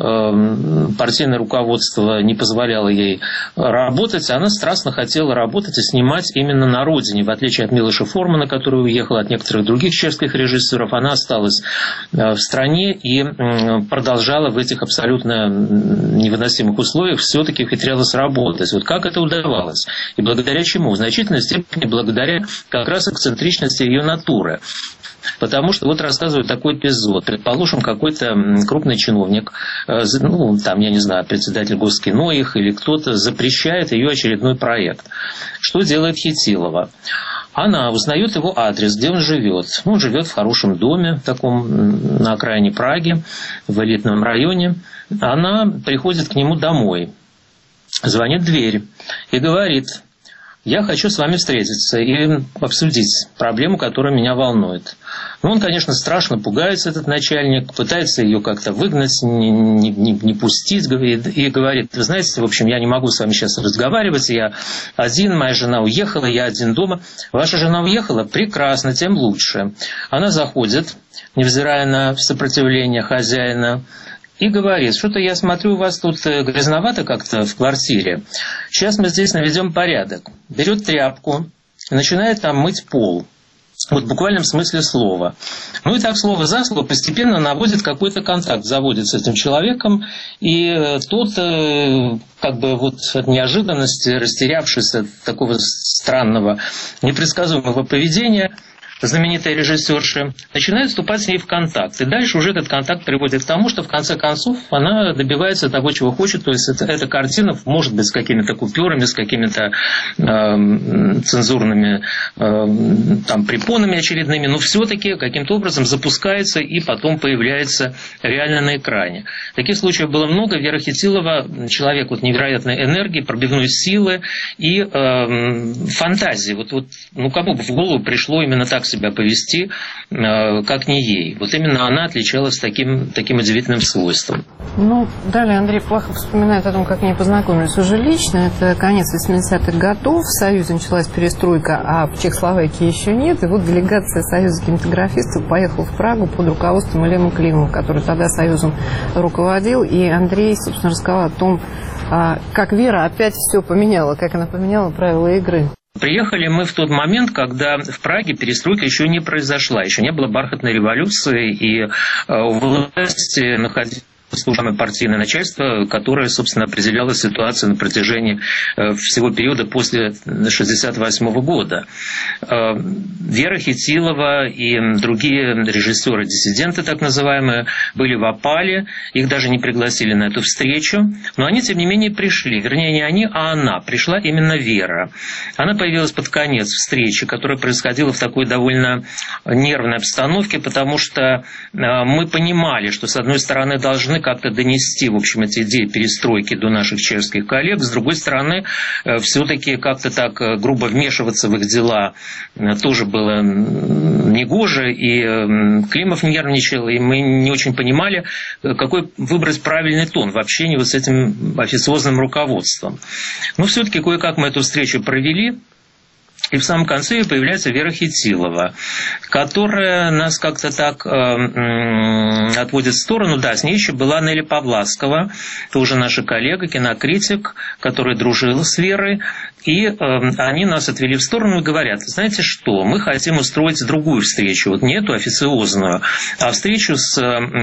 партийное руководство не позволяло ей работать, она страстно хотела работать и снимать именно на родине, в отличие от Милоша Формана, который уехал, от некоторых других чешских режиссеров, она осталась в стране и продолжала в этих абсолютно невыносимых условиях все-таки ухитрялась работать. Вот как это удавалось? И благодаря чему? В значительной степени благодаря как раз эксцентричности ее натуры. Потому что вот рассказывают такой эпизод. Предположим, какой-то крупный чиновник, ну, там, я не знаю, председатель Госкино их или кто-то запрещает ее очередной проект. Что делает Хитилова? Она узнает его адрес, где он живет. Он живет в хорошем доме, таком на окраине Праги, в элитном районе. Она приходит к нему домой, звонит в дверь и говорит: я хочу с вами встретиться и обсудить проблему, которая меня волнует. Ну, он, конечно, страшно пугается, этот начальник, пытается ее как-то выгнать, не пустить, и говорит: вы знаете, в общем, я не могу с вами сейчас разговаривать, я один, моя жена уехала, я один дома. Ваша жена уехала? Прекрасно, тем лучше. Она заходит, невзирая на сопротивление хозяина, и говорит: что-то я смотрю, у вас тут грязновато как-то в квартире. Сейчас мы здесь наведем порядок. Берет тряпку и начинает там мыть пол. Вот в буквальном смысле слова. Ну и так слово за слово постепенно наводит какой-то контакт, заводит с этим человеком, и тот, как бы вот от неожиданности, растерявшись от такого странного, непредсказуемого поведения, знаменитая режиссерша, начинает вступать с ней в контакт. И дальше уже этот контакт приводит к тому, что в конце концов она добивается того, чего хочет. То есть эта картина, может быть, с какими-то купюрами, с какими-то цензурными там, препонами очередными, но все-таки каким-то образом запускается и потом появляется реально на экране. Таких случаев было много. Вера Хитилова — человек вот невероятной энергии, пробивной силы и фантазии. Ну, кому бы в голову пришло именно так себя повести, как не ей. Вот именно она отличалась таким удивительным свойством. Ну, далее Андрей Плахов вспоминает о том, как они познакомились уже лично. Это конец 80-х годов. В Союзе началась перестройка, а в Чехословакии еще нет. И вот делегация Союза кинематографистов поехала в Прагу под руководством Лема Климова, который тогда Союзом руководил. И Андрей, собственно, рассказал о том, как Вера опять все поменяла, как она поменяла правила игры. Приехали мы в тот момент, когда в Праге перестройка еще не произошла, еще не было бархатной революции, и у власти находилось служебное партийное начальство, которое, собственно, определяло ситуацию на протяжении всего периода после 1968 года. Вера Хитилова и другие режиссеры-диссиденты, так называемые, были в опале, их даже не пригласили на эту встречу, но они, тем не менее, пришли. Вернее, не они, а она. Пришла именно Вера. Она появилась под конец встречи, которая происходила в такой довольно нервной обстановке, потому что мы понимали, что, с одной стороны, должны как-то донести, в общем, эти идеи перестройки до наших чешских коллег. С другой стороны, все-таки как-то так грубо вмешиваться в их дела тоже было негоже, и Климов нервничал, и мы не очень понимали, какой выбрать правильный тон в общении вот с этим официозным руководством. Но все-таки кое-как мы эту встречу провели. И в самом конце появляется Вера Хитилова, которая нас как-то так отводит в сторону. Да, с ней еще была Нелли Павласкова, тоже наша коллега, кинокритик, которая дружила с Верой. И они нас отвели в сторону и говорят: знаете что, мы хотим устроить другую встречу, вот не эту официозную, а встречу с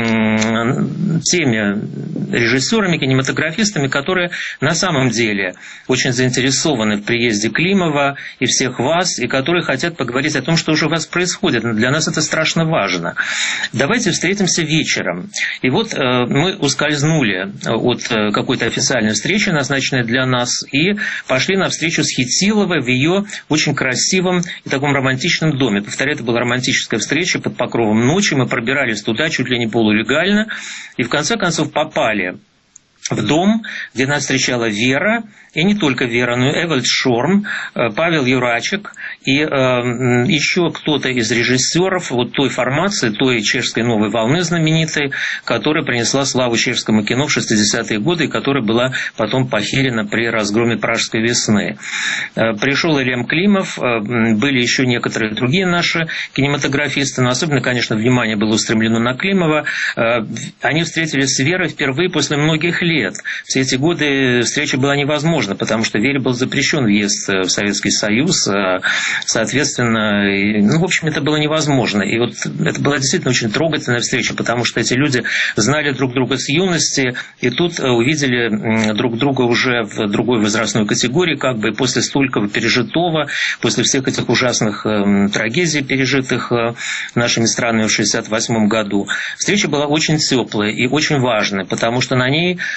теми режиссерами, кинематографистами, которые на самом деле очень заинтересованы в приезде Климова и всех вас, и которые хотят поговорить о том, что уже у вас происходит. Для нас это страшно важно. Давайте встретимся вечером. И вот мы ускользнули от какой-то официальной встречи, назначенной для нас, и пошли на встречу с Хитиловой в ее очень красивом и таком романтичном доме. Повторяю, это была романтическая встреча под покровом ночи. Мы пробирались туда чуть ли не полулегально, и в конце концов попали в дом, где нас встречала Вера, и не только Вера, но и Эвальд Шорм, Павел Юрачек и еще кто-то из режиссеров вот той формации, той чешской новой волны знаменитой, которая принесла славу чешскому кино в 60-е годы и которая была потом похерена при разгроме Пражской весны. Пришел и Лем Климов, были еще некоторые другие наши кинематографисты, но особенно, конечно, внимание было устремлено на Климова. Они встретились с Верой впервые после многих лет. Все эти годы встреча была невозможна, потому что Вере был запрещен въезд в Советский Союз, соответственно, в общем, это было невозможно. И вот это была действительно очень трогательная встреча, потому что эти люди знали друг друга с юности, и тут увидели друг друга уже в другой возрастной категории, как бы, и после столького пережитого, после всех этих ужасных трагедий, пережитых нашими странами в 1968 году. Встреча была очень теплая и очень важная, потому что на ней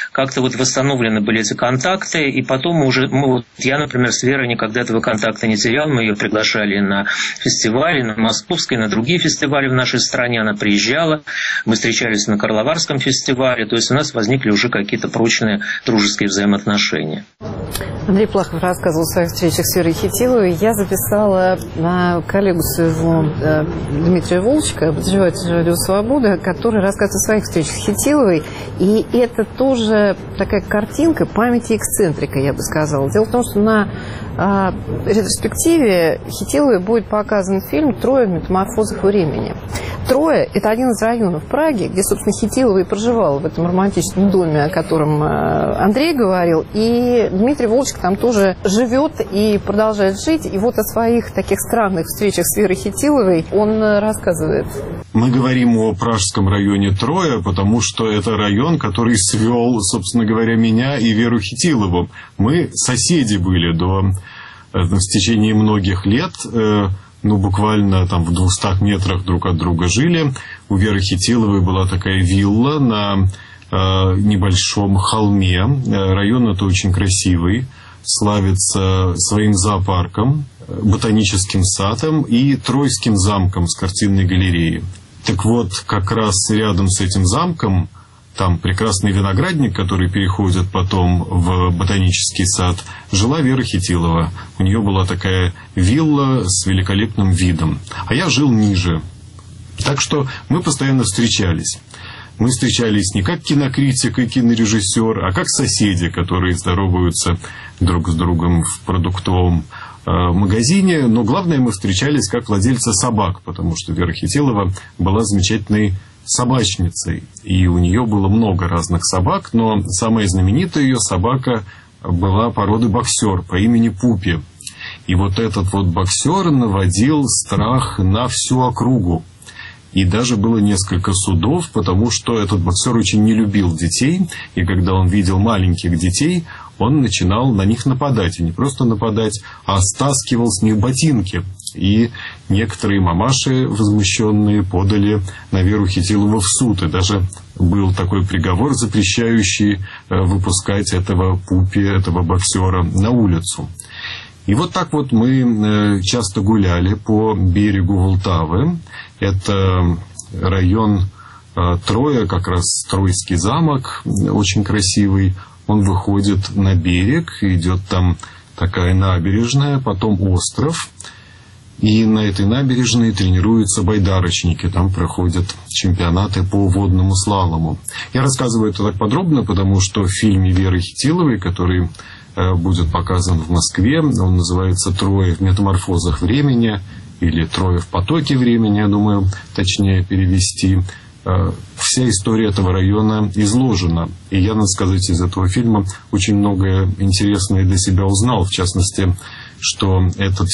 как-то вот восстановлены были эти контакты, и потом я, например, с Верой никогда этого контакта не терял, мы ее приглашали на фестивали, на Московской, на другие фестивали в нашей стране, она приезжала, мы встречались на Карловарском фестивале, то есть у нас возникли уже какие-то прочные дружеские взаимоотношения. Андрей Плахов рассказывал о своих встречах с Верой Хитиловой. Я записала коллегу своего Дмитрия Волчка, обозревателя «Радио Свобода», который рассказывает о своих встречах с Хитиловой. И это тоже такая картинка памяти эксцентрика, я бы сказала. Дело в том, что на ретроспективе Хитиловой будет показан фильм «Троя в метаморфозах времени». Троя – это один из районов Праги, где, собственно, Хитилова и проживала в этом романтичном доме, о котором Андрей говорил. И Дмитрий Волчек там тоже живет и продолжает жить. И вот о своих таких странных встречах с Верой Хитиловой он рассказывает. Мы говорим о пражском районе Троя, потому что это район, который свел, собственно говоря, меня и Веру Хитилову. Мы соседи были в течение многих лет. Буквально там в 200 метрах друг от друга жили. У Веры Хитиловой была такая вилла на небольшом холме. Район это очень красивый, славится своим зоопарком, ботаническим садом и Троицким замком с картинной галереей. Так вот, как раз рядом с этим замком, там прекрасный виноградник, который переходит потом в ботанический сад, жила Вера Хитилова. У нее была такая вилла с великолепным видом. А я жил ниже. Так что мы постоянно встречались. Мы встречались не как кинокритик и кинорежиссер, а как соседи, которые здороваются друг с другом в продуктовом магазине. Но главное, мы встречались как владельцы собак, потому что Вера Хитилова была замечательной собачницей. И у нее было много разных собак, но самая знаменитая ее собака была породы боксер по имени Пупи. И вот этот вот боксер наводил страх на всю округу. И даже было несколько судов, потому что этот боксер очень не любил детей. И когда он видел маленьких детей, он начинал на них нападать. И не просто нападать, а стаскивал с них ботинки. И некоторые мамаши, возмущенные, подали на Веру Хитилову в суд. И даже был такой приговор, запрещающий выпускать этого Пупи, этого боксера, на улицу. И вот так вот мы часто гуляли по берегу Волтавы. Это район Троя, как раз Троицкий замок, очень красивый. Он выходит на берег, идет там такая набережная, потом остров. И на этой набережной тренируются байдарочники. Там проходят чемпионаты по водному слалому. Я рассказываю это так подробно, потому что в фильме Веры Хитиловой, который будет показан в Москве, он называется «Трое в метаморфозах времени», или «Трое в потоке времени», я думаю, точнее перевести. Вся история этого района изложена. И я, надо сказать, из этого фильма очень многое интересное для себя узнал. В частности, что этот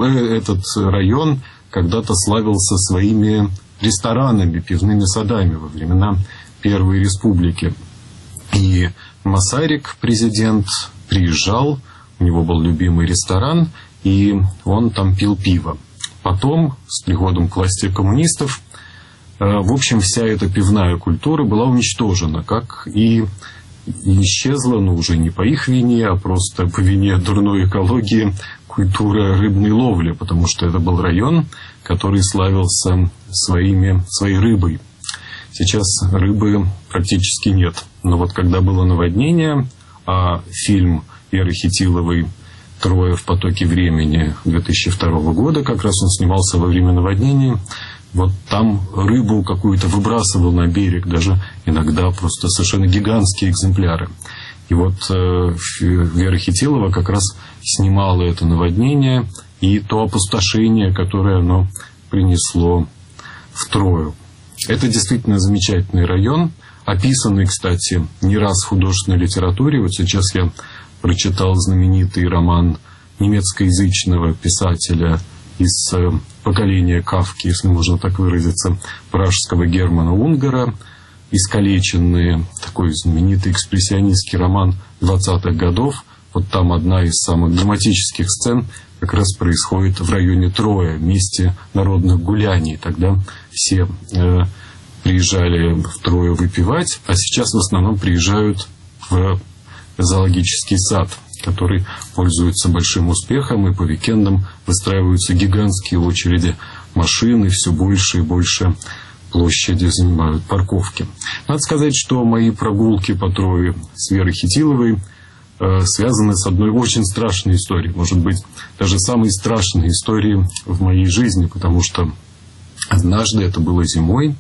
район когда-то славился своими ресторанами, пивными садами во времена Первой Республики. И Масарик, президент, приезжал, у него был любимый ресторан, и он там пил пиво. Потом, с приходом к власти коммунистов, в общем, вся эта пивная культура была уничтожена, как и исчезла, но уже не по их вине, а просто по вине дурной экологии, культура рыбной ловли, потому что это был район, который славился своей рыбой. Сейчас рыбы практически нет. Но вот когда было наводнение, а фильм Веры Хитиловой «Трое в потоке времени» 2002 года, как раз он снимался во время наводнения, вот там рыбу какую-то выбрасывал на берег, даже иногда просто совершенно гигантские экземпляры. И вот Вера Хитилова как раз снимала это наводнение и то опустошение, которое оно принесло в Трою. Это действительно замечательный район, описанный, кстати, не раз в художественной литературе. Вот сейчас я прочитал знаменитый роман немецкоязычного писателя из поколения Кафки, если можно так выразиться, пражского Германа Унгара, «Искалеченные», такой знаменитый экспрессионистский роман 20-х годов. Вот там одна из самых драматических сцен как раз происходит в районе Троя, в месте народных гуляний. Тогда все приезжали в Трою выпивать, а сейчас в основном приезжают в зоологический сад, который пользуется большим успехом, и по уикендам выстраиваются гигантские очереди машин, и все больше и больше площади занимают парковки. Надо сказать, что мои прогулки по Трое с Верой Хитиловой связаны с одной очень страшной историей, может быть, даже самой страшной историей в моей жизни, потому что однажды, это было зимой,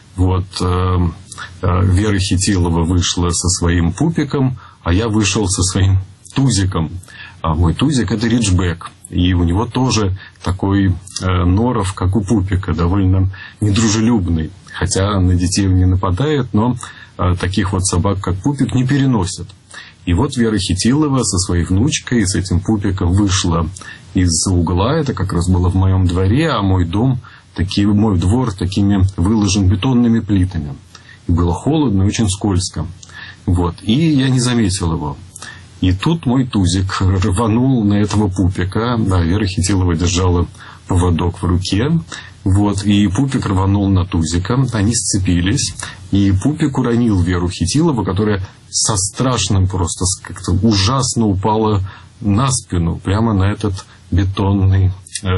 Вера Хитилова вышла со своим пупиком, а я вышел со своим тузиком. А мой тузик – это риджбек. И у него тоже такой норов, как у пупика, довольно недружелюбный. Хотя на детей он не нападает, но таких вот собак, как пупик, не переносят. И вот Вера Хитилова со своей внучкой, с этим пупиком, вышла из-за угла. Это как раз было в моем дворе, а мой двор такими выложен бетонными плитами. И было холодно и очень скользко. И я не заметил его. И тут мой тузик рванул на этого пупика. Да, Вера Хитилова держала поводок в руке. И пупик рванул на тузика. Они сцепились. И пупик уронил Веру Хитилову, которая со страшным просто, как-то ужасно упала на спину. Прямо на этот бетонный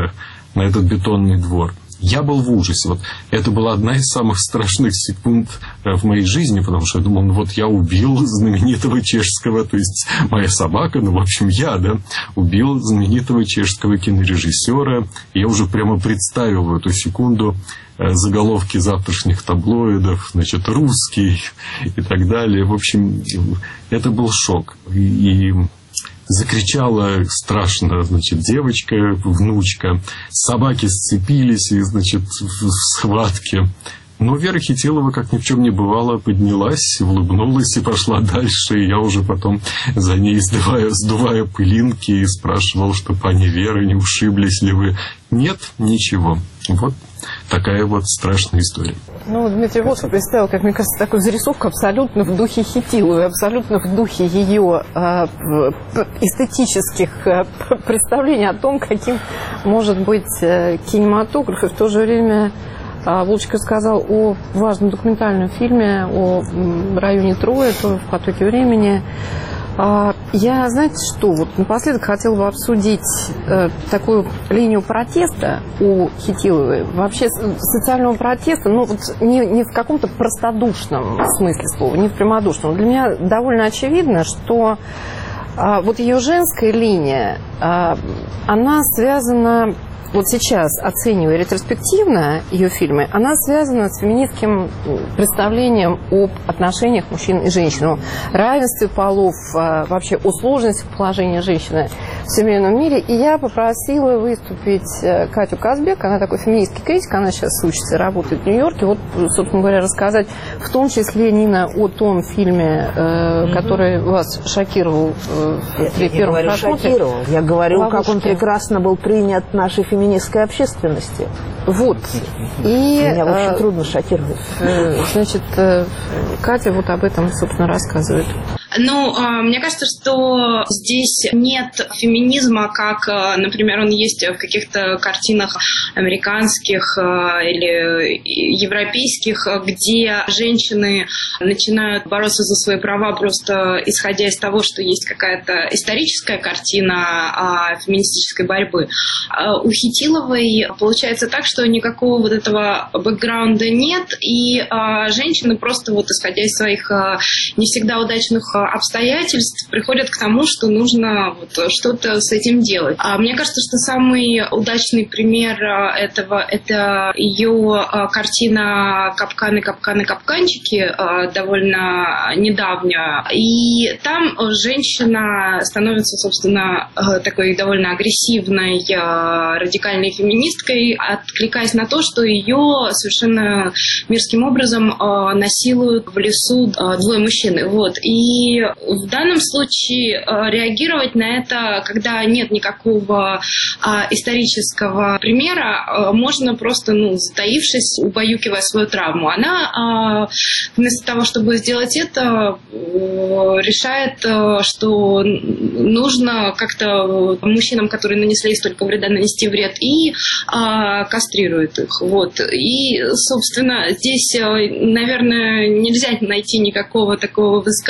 двор. Я был в ужасе. Это была одна из самых страшных секунд в моей жизни, потому что я думал, я убил знаменитого чешского, то есть моя собака, я, убил знаменитого чешского кинорежиссера. Я уже прямо представил в эту секунду заголовки завтрашних таблоидов, русский и так далее. В общем, это был шок. И закричала страшно, девочка, внучка. Собаки сцепились, и, в схватке. Но Вера Хитилова, как ни в чем не бывало, поднялась, улыбнулась и пошла дальше. И я уже потом за ней, сдувая пылинки, и спрашивал, что пани Вера, не ушиблись ли вы? Нет, ничего. Такая страшная история. Дмитрий Волшев представил, как мне кажется, такую зарисовку абсолютно в духе Хитиловой, абсолютно в духе ее эстетических представлений о том, каким может быть кинематограф. И в то же время Волчек рассказал о важном документальном фильме о районе Троя, тоже в потоке времени. Я, знаете что, напоследок хотела бы обсудить такую линию протеста у Хитиловой. Вообще социального протеста, не в каком-то простодушном смысле слова, не в прямодушном. Для меня довольно очевидно, что ее женская линия, она связана... Сейчас, оценивая ретроспективно ее фильмы, она связана с феминистским представлением об отношениях мужчин и женщин, о равенстве полов, вообще о сложности положения женщины в современном мире. И я попросила выступить Катю Казбек, она такой феминистский критик, она сейчас учится, работает в Нью-Йорке. Собственно говоря, рассказать в том числе, Нина, о том фильме, который вас шокировал при первом просмотре. Я говорю, как он прекрасно был принят нашей феминистской общественности. И меня очень трудно шокировать. Катя об этом, собственно, рассказывает. Мне кажется, что здесь нет феминизма, как, например, он есть в каких-то картинах американских или европейских, где женщины начинают бороться за свои права просто исходя из того, что есть какая-то историческая картина феминистической борьбы. У Хитиловой получается так, что никакого этого бэкграунда нет, и женщины просто исходя из своих не всегда удачных обстоятельств приходят к тому, что нужно что-то с этим делать. Мне кажется, что самый удачный пример этого – это ее картина «Капканы, капканы, капканчики», довольно недавняя. И там женщина становится, собственно, такой довольно агрессивной, радикальной феминисткой, откликаясь на то, что ее совершенно мерзким образом насилуют в лесу двое мужчин. И в данном случае реагировать на это, когда нет никакого исторического примера, можно просто, затаившись, убаюкивая свою травму. Она вместо того, чтобы сделать это, решает, что нужно как-то мужчинам, которые нанесли столько вреда, нанести вред, и кастрирует их. И, собственно, здесь, наверное, нельзя найти никакого такого высказывания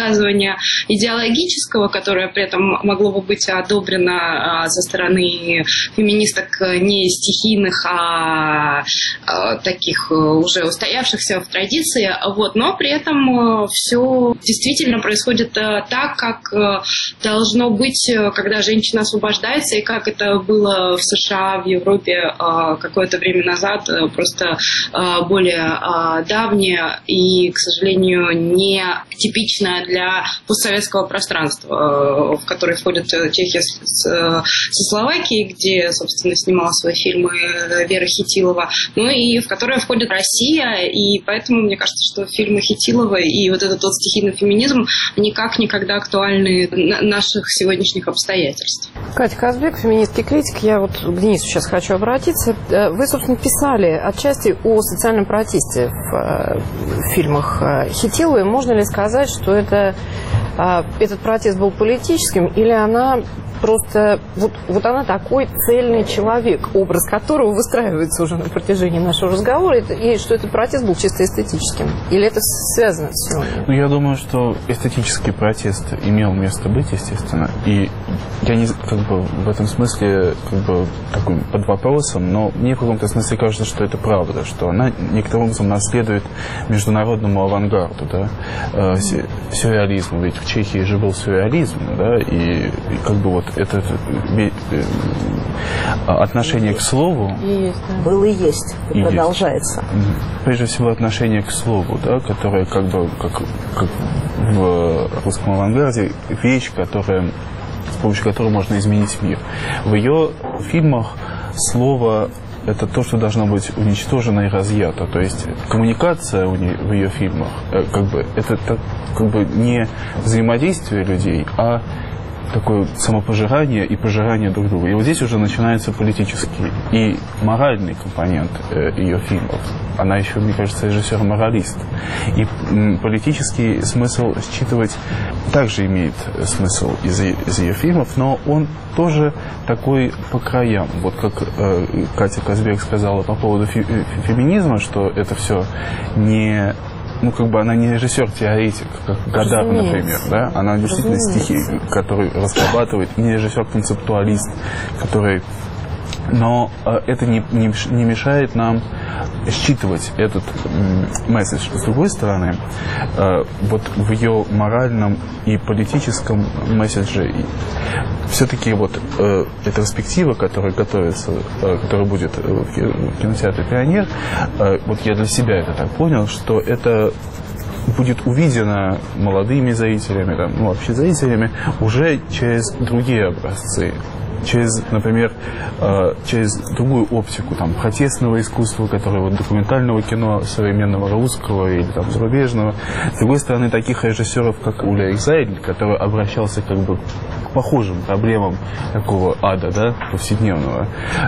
точки идеологического, которое при этом могло бы быть одобрено со стороны феминисток не стихийных, а таких уже устоявшихся в традиции. Вот. Но при этом все действительно происходит так, как должно быть, когда женщина освобождается, и как это было в США, в Европе какое-то время назад, просто более давнее и, к сожалению, не типичное для постсоветского пространства, в которое входят Чехия со Словакией, где, собственно, снимала свои фильмы Вера Хитилова, ну и в которое входит Россия, и поэтому мне кажется, что фильмы Хитиловой и вот этот вот стихийный феминизм никак никогда актуальны наших сегодняшних обстоятельств. Катя Казбек, феминистский критик, я вот к Денису сейчас хочу обратиться. Вы, собственно, писали отчасти о социальном протесте в фильмах Хитиловой. Можно ли сказать, что этот протест был политическим, или она просто... Вот она такой цельный человек, образ которого выстраивается уже на протяжении нашего разговора, и что этот протест был чисто эстетическим? Или это связано с ним? Ну, я думаю, что эстетический протест имел место быть, естественно. И я не в этом смысле такой под вопросом, но мне в каком-то смысле кажется, что это правда, что она некоторым образом наследует международному авангарду, да, сюрреализму. Ведь в Чехии же был сюрреализм, да, и это отношение к слову было и есть, и продолжается. Прежде всего отношение к слову, да, которое как в русском авангарде вещь, с помощью которой можно изменить мир. В ее фильмах слово — это то, что должно быть уничтожено и разъято. То есть коммуникация в ее фильмах это не взаимодействие людей, а такое самопожирание и пожирание друг друга. И вот здесь уже начинается политический и моральный компонент ее фильмов. Она еще, мне кажется, режиссер-моралист. И политический смысл считывать также имеет смысл из ее фильмов, но он тоже такой по краям. Вот как Катя Казбек сказала по поводу феминизма, что это все не... она не режиссер-теоретик, как Гадар, например, да? Она действительно стихи, который разрабатывает, не режиссер-концептуалист, который... Но это не мешает нам считывать этот месседж. С другой стороны, вот в ее моральном и политическом месседже все-таки эта перспектива, которая готовится, которая будет в кинотеатре «Пионер», вот я для себя это так понял, что это будет увидено молодыми зрителями, вообще зрителями, уже через другие образцы. Например, через другую оптику протестного искусства, которое документального кино современного русского или зарубежного. С другой стороны, таких режиссеров, как Уля Экзайль, который обращался к похожим проблемам такого ада, да, повседневного,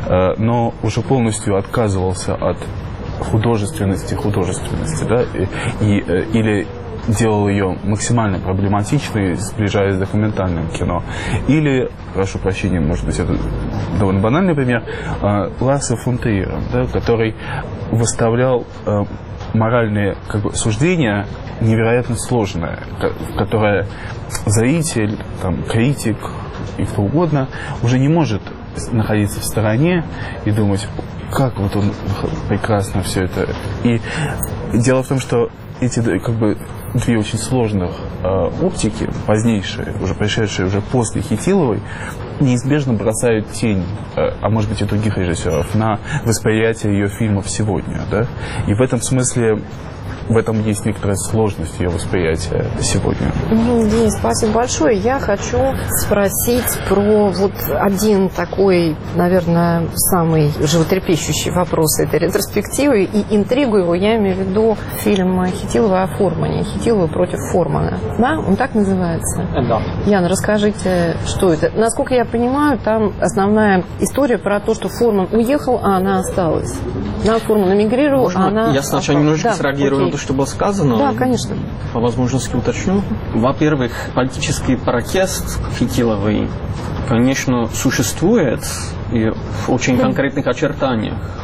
но уже полностью отказывался от художественности, да, или делал ее максимально проблематичной, сближаясь с документальным кино. Или, прошу прощения, может быть, это довольно банальный пример, Ларса фон Триера, да, который выставлял моральные суждения невероятно сложное, которое зритель, критик и кто угодно уже не может находиться в стороне и думать, как он прекрасно все это. И дело в том, что эти две очень сложных оптики, позднейшие, уже пришедшие уже после Хитиловой, неизбежно бросают тень, а может быть и других режиссеров, на восприятие ее фильмов сегодня. Да? И в этом смысле в этом есть некоторая сложность ее восприятия сегодня. Денис, спасибо большое. Я хочу спросить про один такой, наверное, самый животрепещущий вопрос этой ретроспективы и интригу его, я имею в виду фильм Хитилова о Формане. Хитилова против Формана. Да? Он так называется? Да. Яна, расскажите, что это? Насколько я понимаю, там основная история про то, что Форман уехал, а она осталась. Форман эмигрировал, а она... Я сначала немножечко среагирую на то, что было сказано. Да, конечно. По возможности уточню. Во-первых, политический протест Хитиловой, конечно, существует и в очень конкретных очертаниях.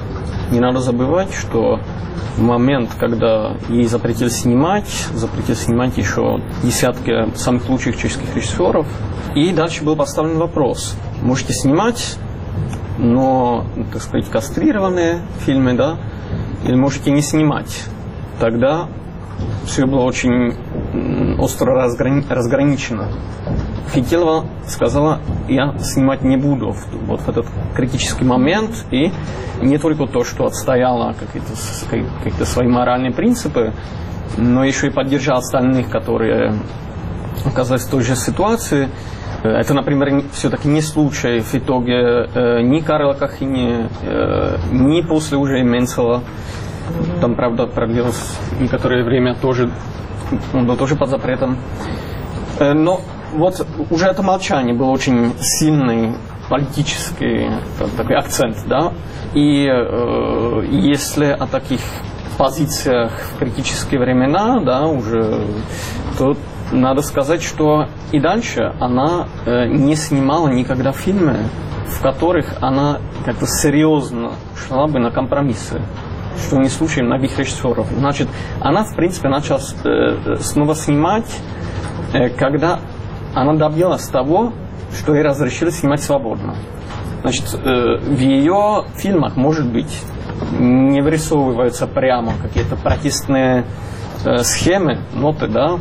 не надо забывать, что в момент, когда ей запретили снимать еще десятки самых лучших чешских режиссеров, и дальше был поставлен вопрос: можете снимать, но, так сказать, кастрированные фильмы, да, или можете не снимать. Тогда все было очень остро разграничено. Хитилова сказала: я снимать не буду вот в этот критический момент, и не только то, что отстояла какие-то свои моральные принципы, но еще и поддержала остальных, которые оказались в той же ситуации. Это, например, все-таки не случай в итоге ни Карла Кахини, ни после уже Менцела. Там, правда, продлилось некоторое время тоже, он был тоже под запретом. Но вот уже это молчание был очень сильный политический такой акцент, да. И если о таких позициях в критические времена, да, уже, то надо сказать, что и дальше она не снимала никогда фильмы, в которых она как-то серьезно шла бы на компромиссы, что не случай многих режиссеров. Значит, она, в принципе, начала снова снимать, когда она добилась того, что ей разрешили снимать свободно. Значит, в ее фильмах, может быть, не вырисовываются прямо какие-то протестные схемы, ноты, да,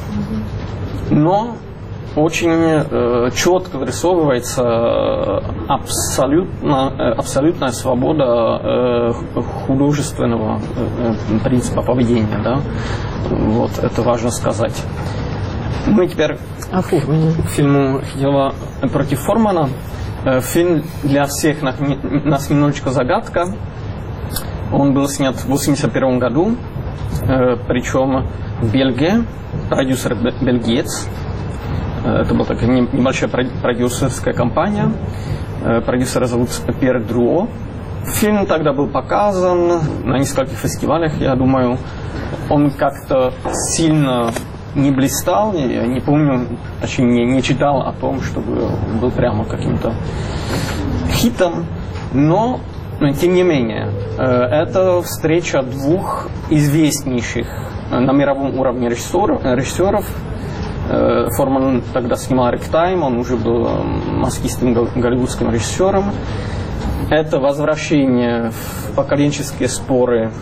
но очень четко вырисовывается абсолютная свобода художественного принципа поведения, да. Вот, это важно сказать. Мы теперь к фильму Хитилова против Формана. Фильм для всех нас немножечко загадка. Он был снят в 1981 году, причем в Бельгии, продюсер бельгиец. Это была такая небольшая продюсерская компания. Продюсера зовут Пьер Друо. Фильм тогда был показан на нескольких фестивалях, я думаю. Он как-то сильно не блистал, я не помню, точнее не читал о том, чтобы он был прямо каким-то хитом, но тем не менее, это встреча двух известнейших на мировом уровне режиссеров. Форман тогда снимал «Рэгтайм», он уже был москвистым голливудским режиссером. Это возвращение в поколенческие споры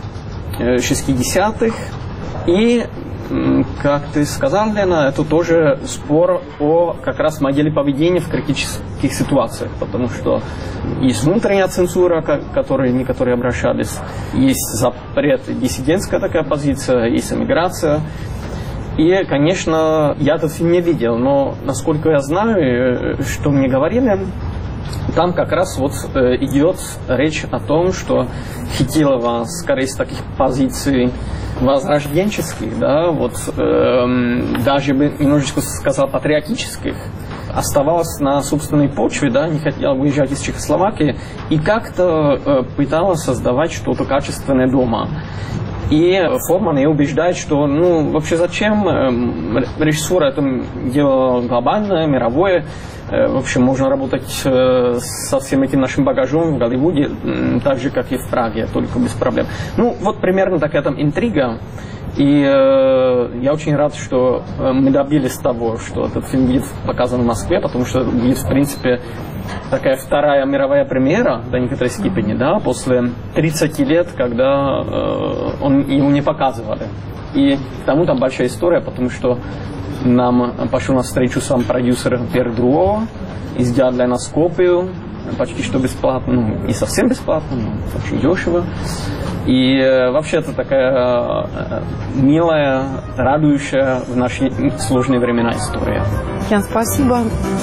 60-х. И, как ты сказал, Лена, это тоже спор о как раз модели поведения в критических ситуациях, потому что есть внутренняя цензура, к которой некоторые обращались, есть запрет, диссидентская такая позиция, есть эмиграция. И, конечно, я этот фильм не видел, но, насколько я знаю, что мне говорили, там как раз вот идет речь о том, что Хитилова, скорее с таких позиций возрожденческих, да, вот даже бы немножечко сказал патриотических, оставалась на собственной почве, да, не хотела выезжать из Чехословакии и как-то пыталась создавать что-то качественное дома. И Форман ее убеждает, что, ну, вообще зачем режиссура это дело глобальное, мировое. В общем, можно работать со всем этим нашим багажом в Голливуде, так же, как и в Праге, только без проблем. Ну, вот примерно такая там интрига. И я очень рад, что мы добились того, что этот фильм будет показан в Москве, потому что будет, в принципе, такая вторая мировая премьера до некоторой степени, да, после 30 лет, когда его не показывали. И к тому там большая история, потому что нам пошел навстречу сам продюсер Пьер Друо и сделал для нас копию, почти что бесплатно, ну, не совсем бесплатно, но очень дешево. И вообще это такая милая, радующая в наши сложные времена история. Ян, спасибо.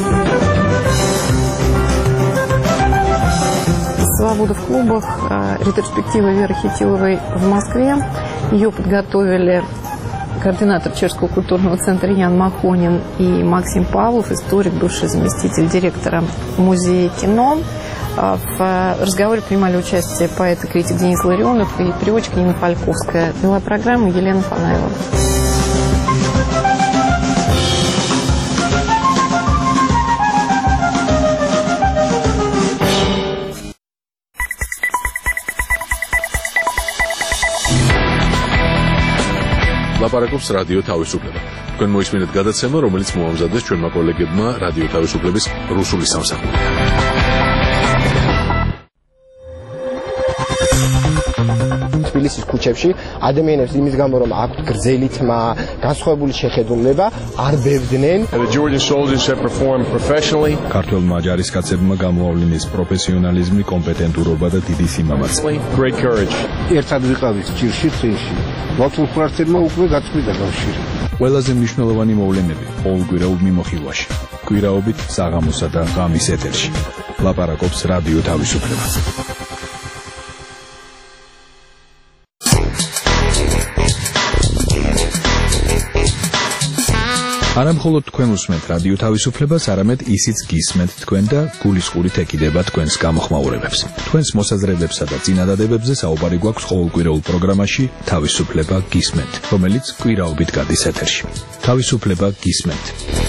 «Свобода в клубах», ретроспектива Веры Хитиловой в Москве. Ее подготовили координатор Чешского культурного центра Ян Махонин и Максим Павлов, историк, бывший заместитель директора музея кино. В разговоре принимали участие поэт и критик Денис Ларионов и переводчик Нина Фальковская. Вела программу Елена Фанаева. ლაპარაკობს რადიო თავისუფლება. თქვენ მოისმინეთ გადაცემა, რომელიც მოამზადეს ჩვენმა კოლეგებმა რადიო თავისუფლების რუსული სამსახური. თბილისის ქუჩებში ადამიანებს იმის გამო რომ აქვთ გრძელი თმა, განსხვავებული შეხედულება, არ ბევდნენ. ქართველმა ჯარისკაცებმა გამოავლინეს პროფესიონალიზმი, კომპეტენტურობა და დიდი სიმამაცე. ერთად ვიყავით ჭირში წინში. მართლმხრივმა უკვე გაწყვიტა კავშირი. ყველაზე მნიშვნელოვანი მოვლენები ყოველკვირეულ მიმოხილვაში. კვირაობით საღამოსა და ღამის ეთერში. ლაპარაკობს რადიო თავისუფლება. არა მხოლოდ თქვენ უსმენთ რადიო თავისუფლებას, არამედ ისიც გისმენთ თქვენ და გულისყურით ეკიდება თქვენს გამოხმაურებებს. თქვენს მოსაზრებებსა და წინადადებებზე საუბარი გვაქვს ყოველკვირეულ პროგრამაში თავისუფლება გისმენთ, რომელიც კვირაობით გადის ეთერში. თავისუფლება გისმენთ.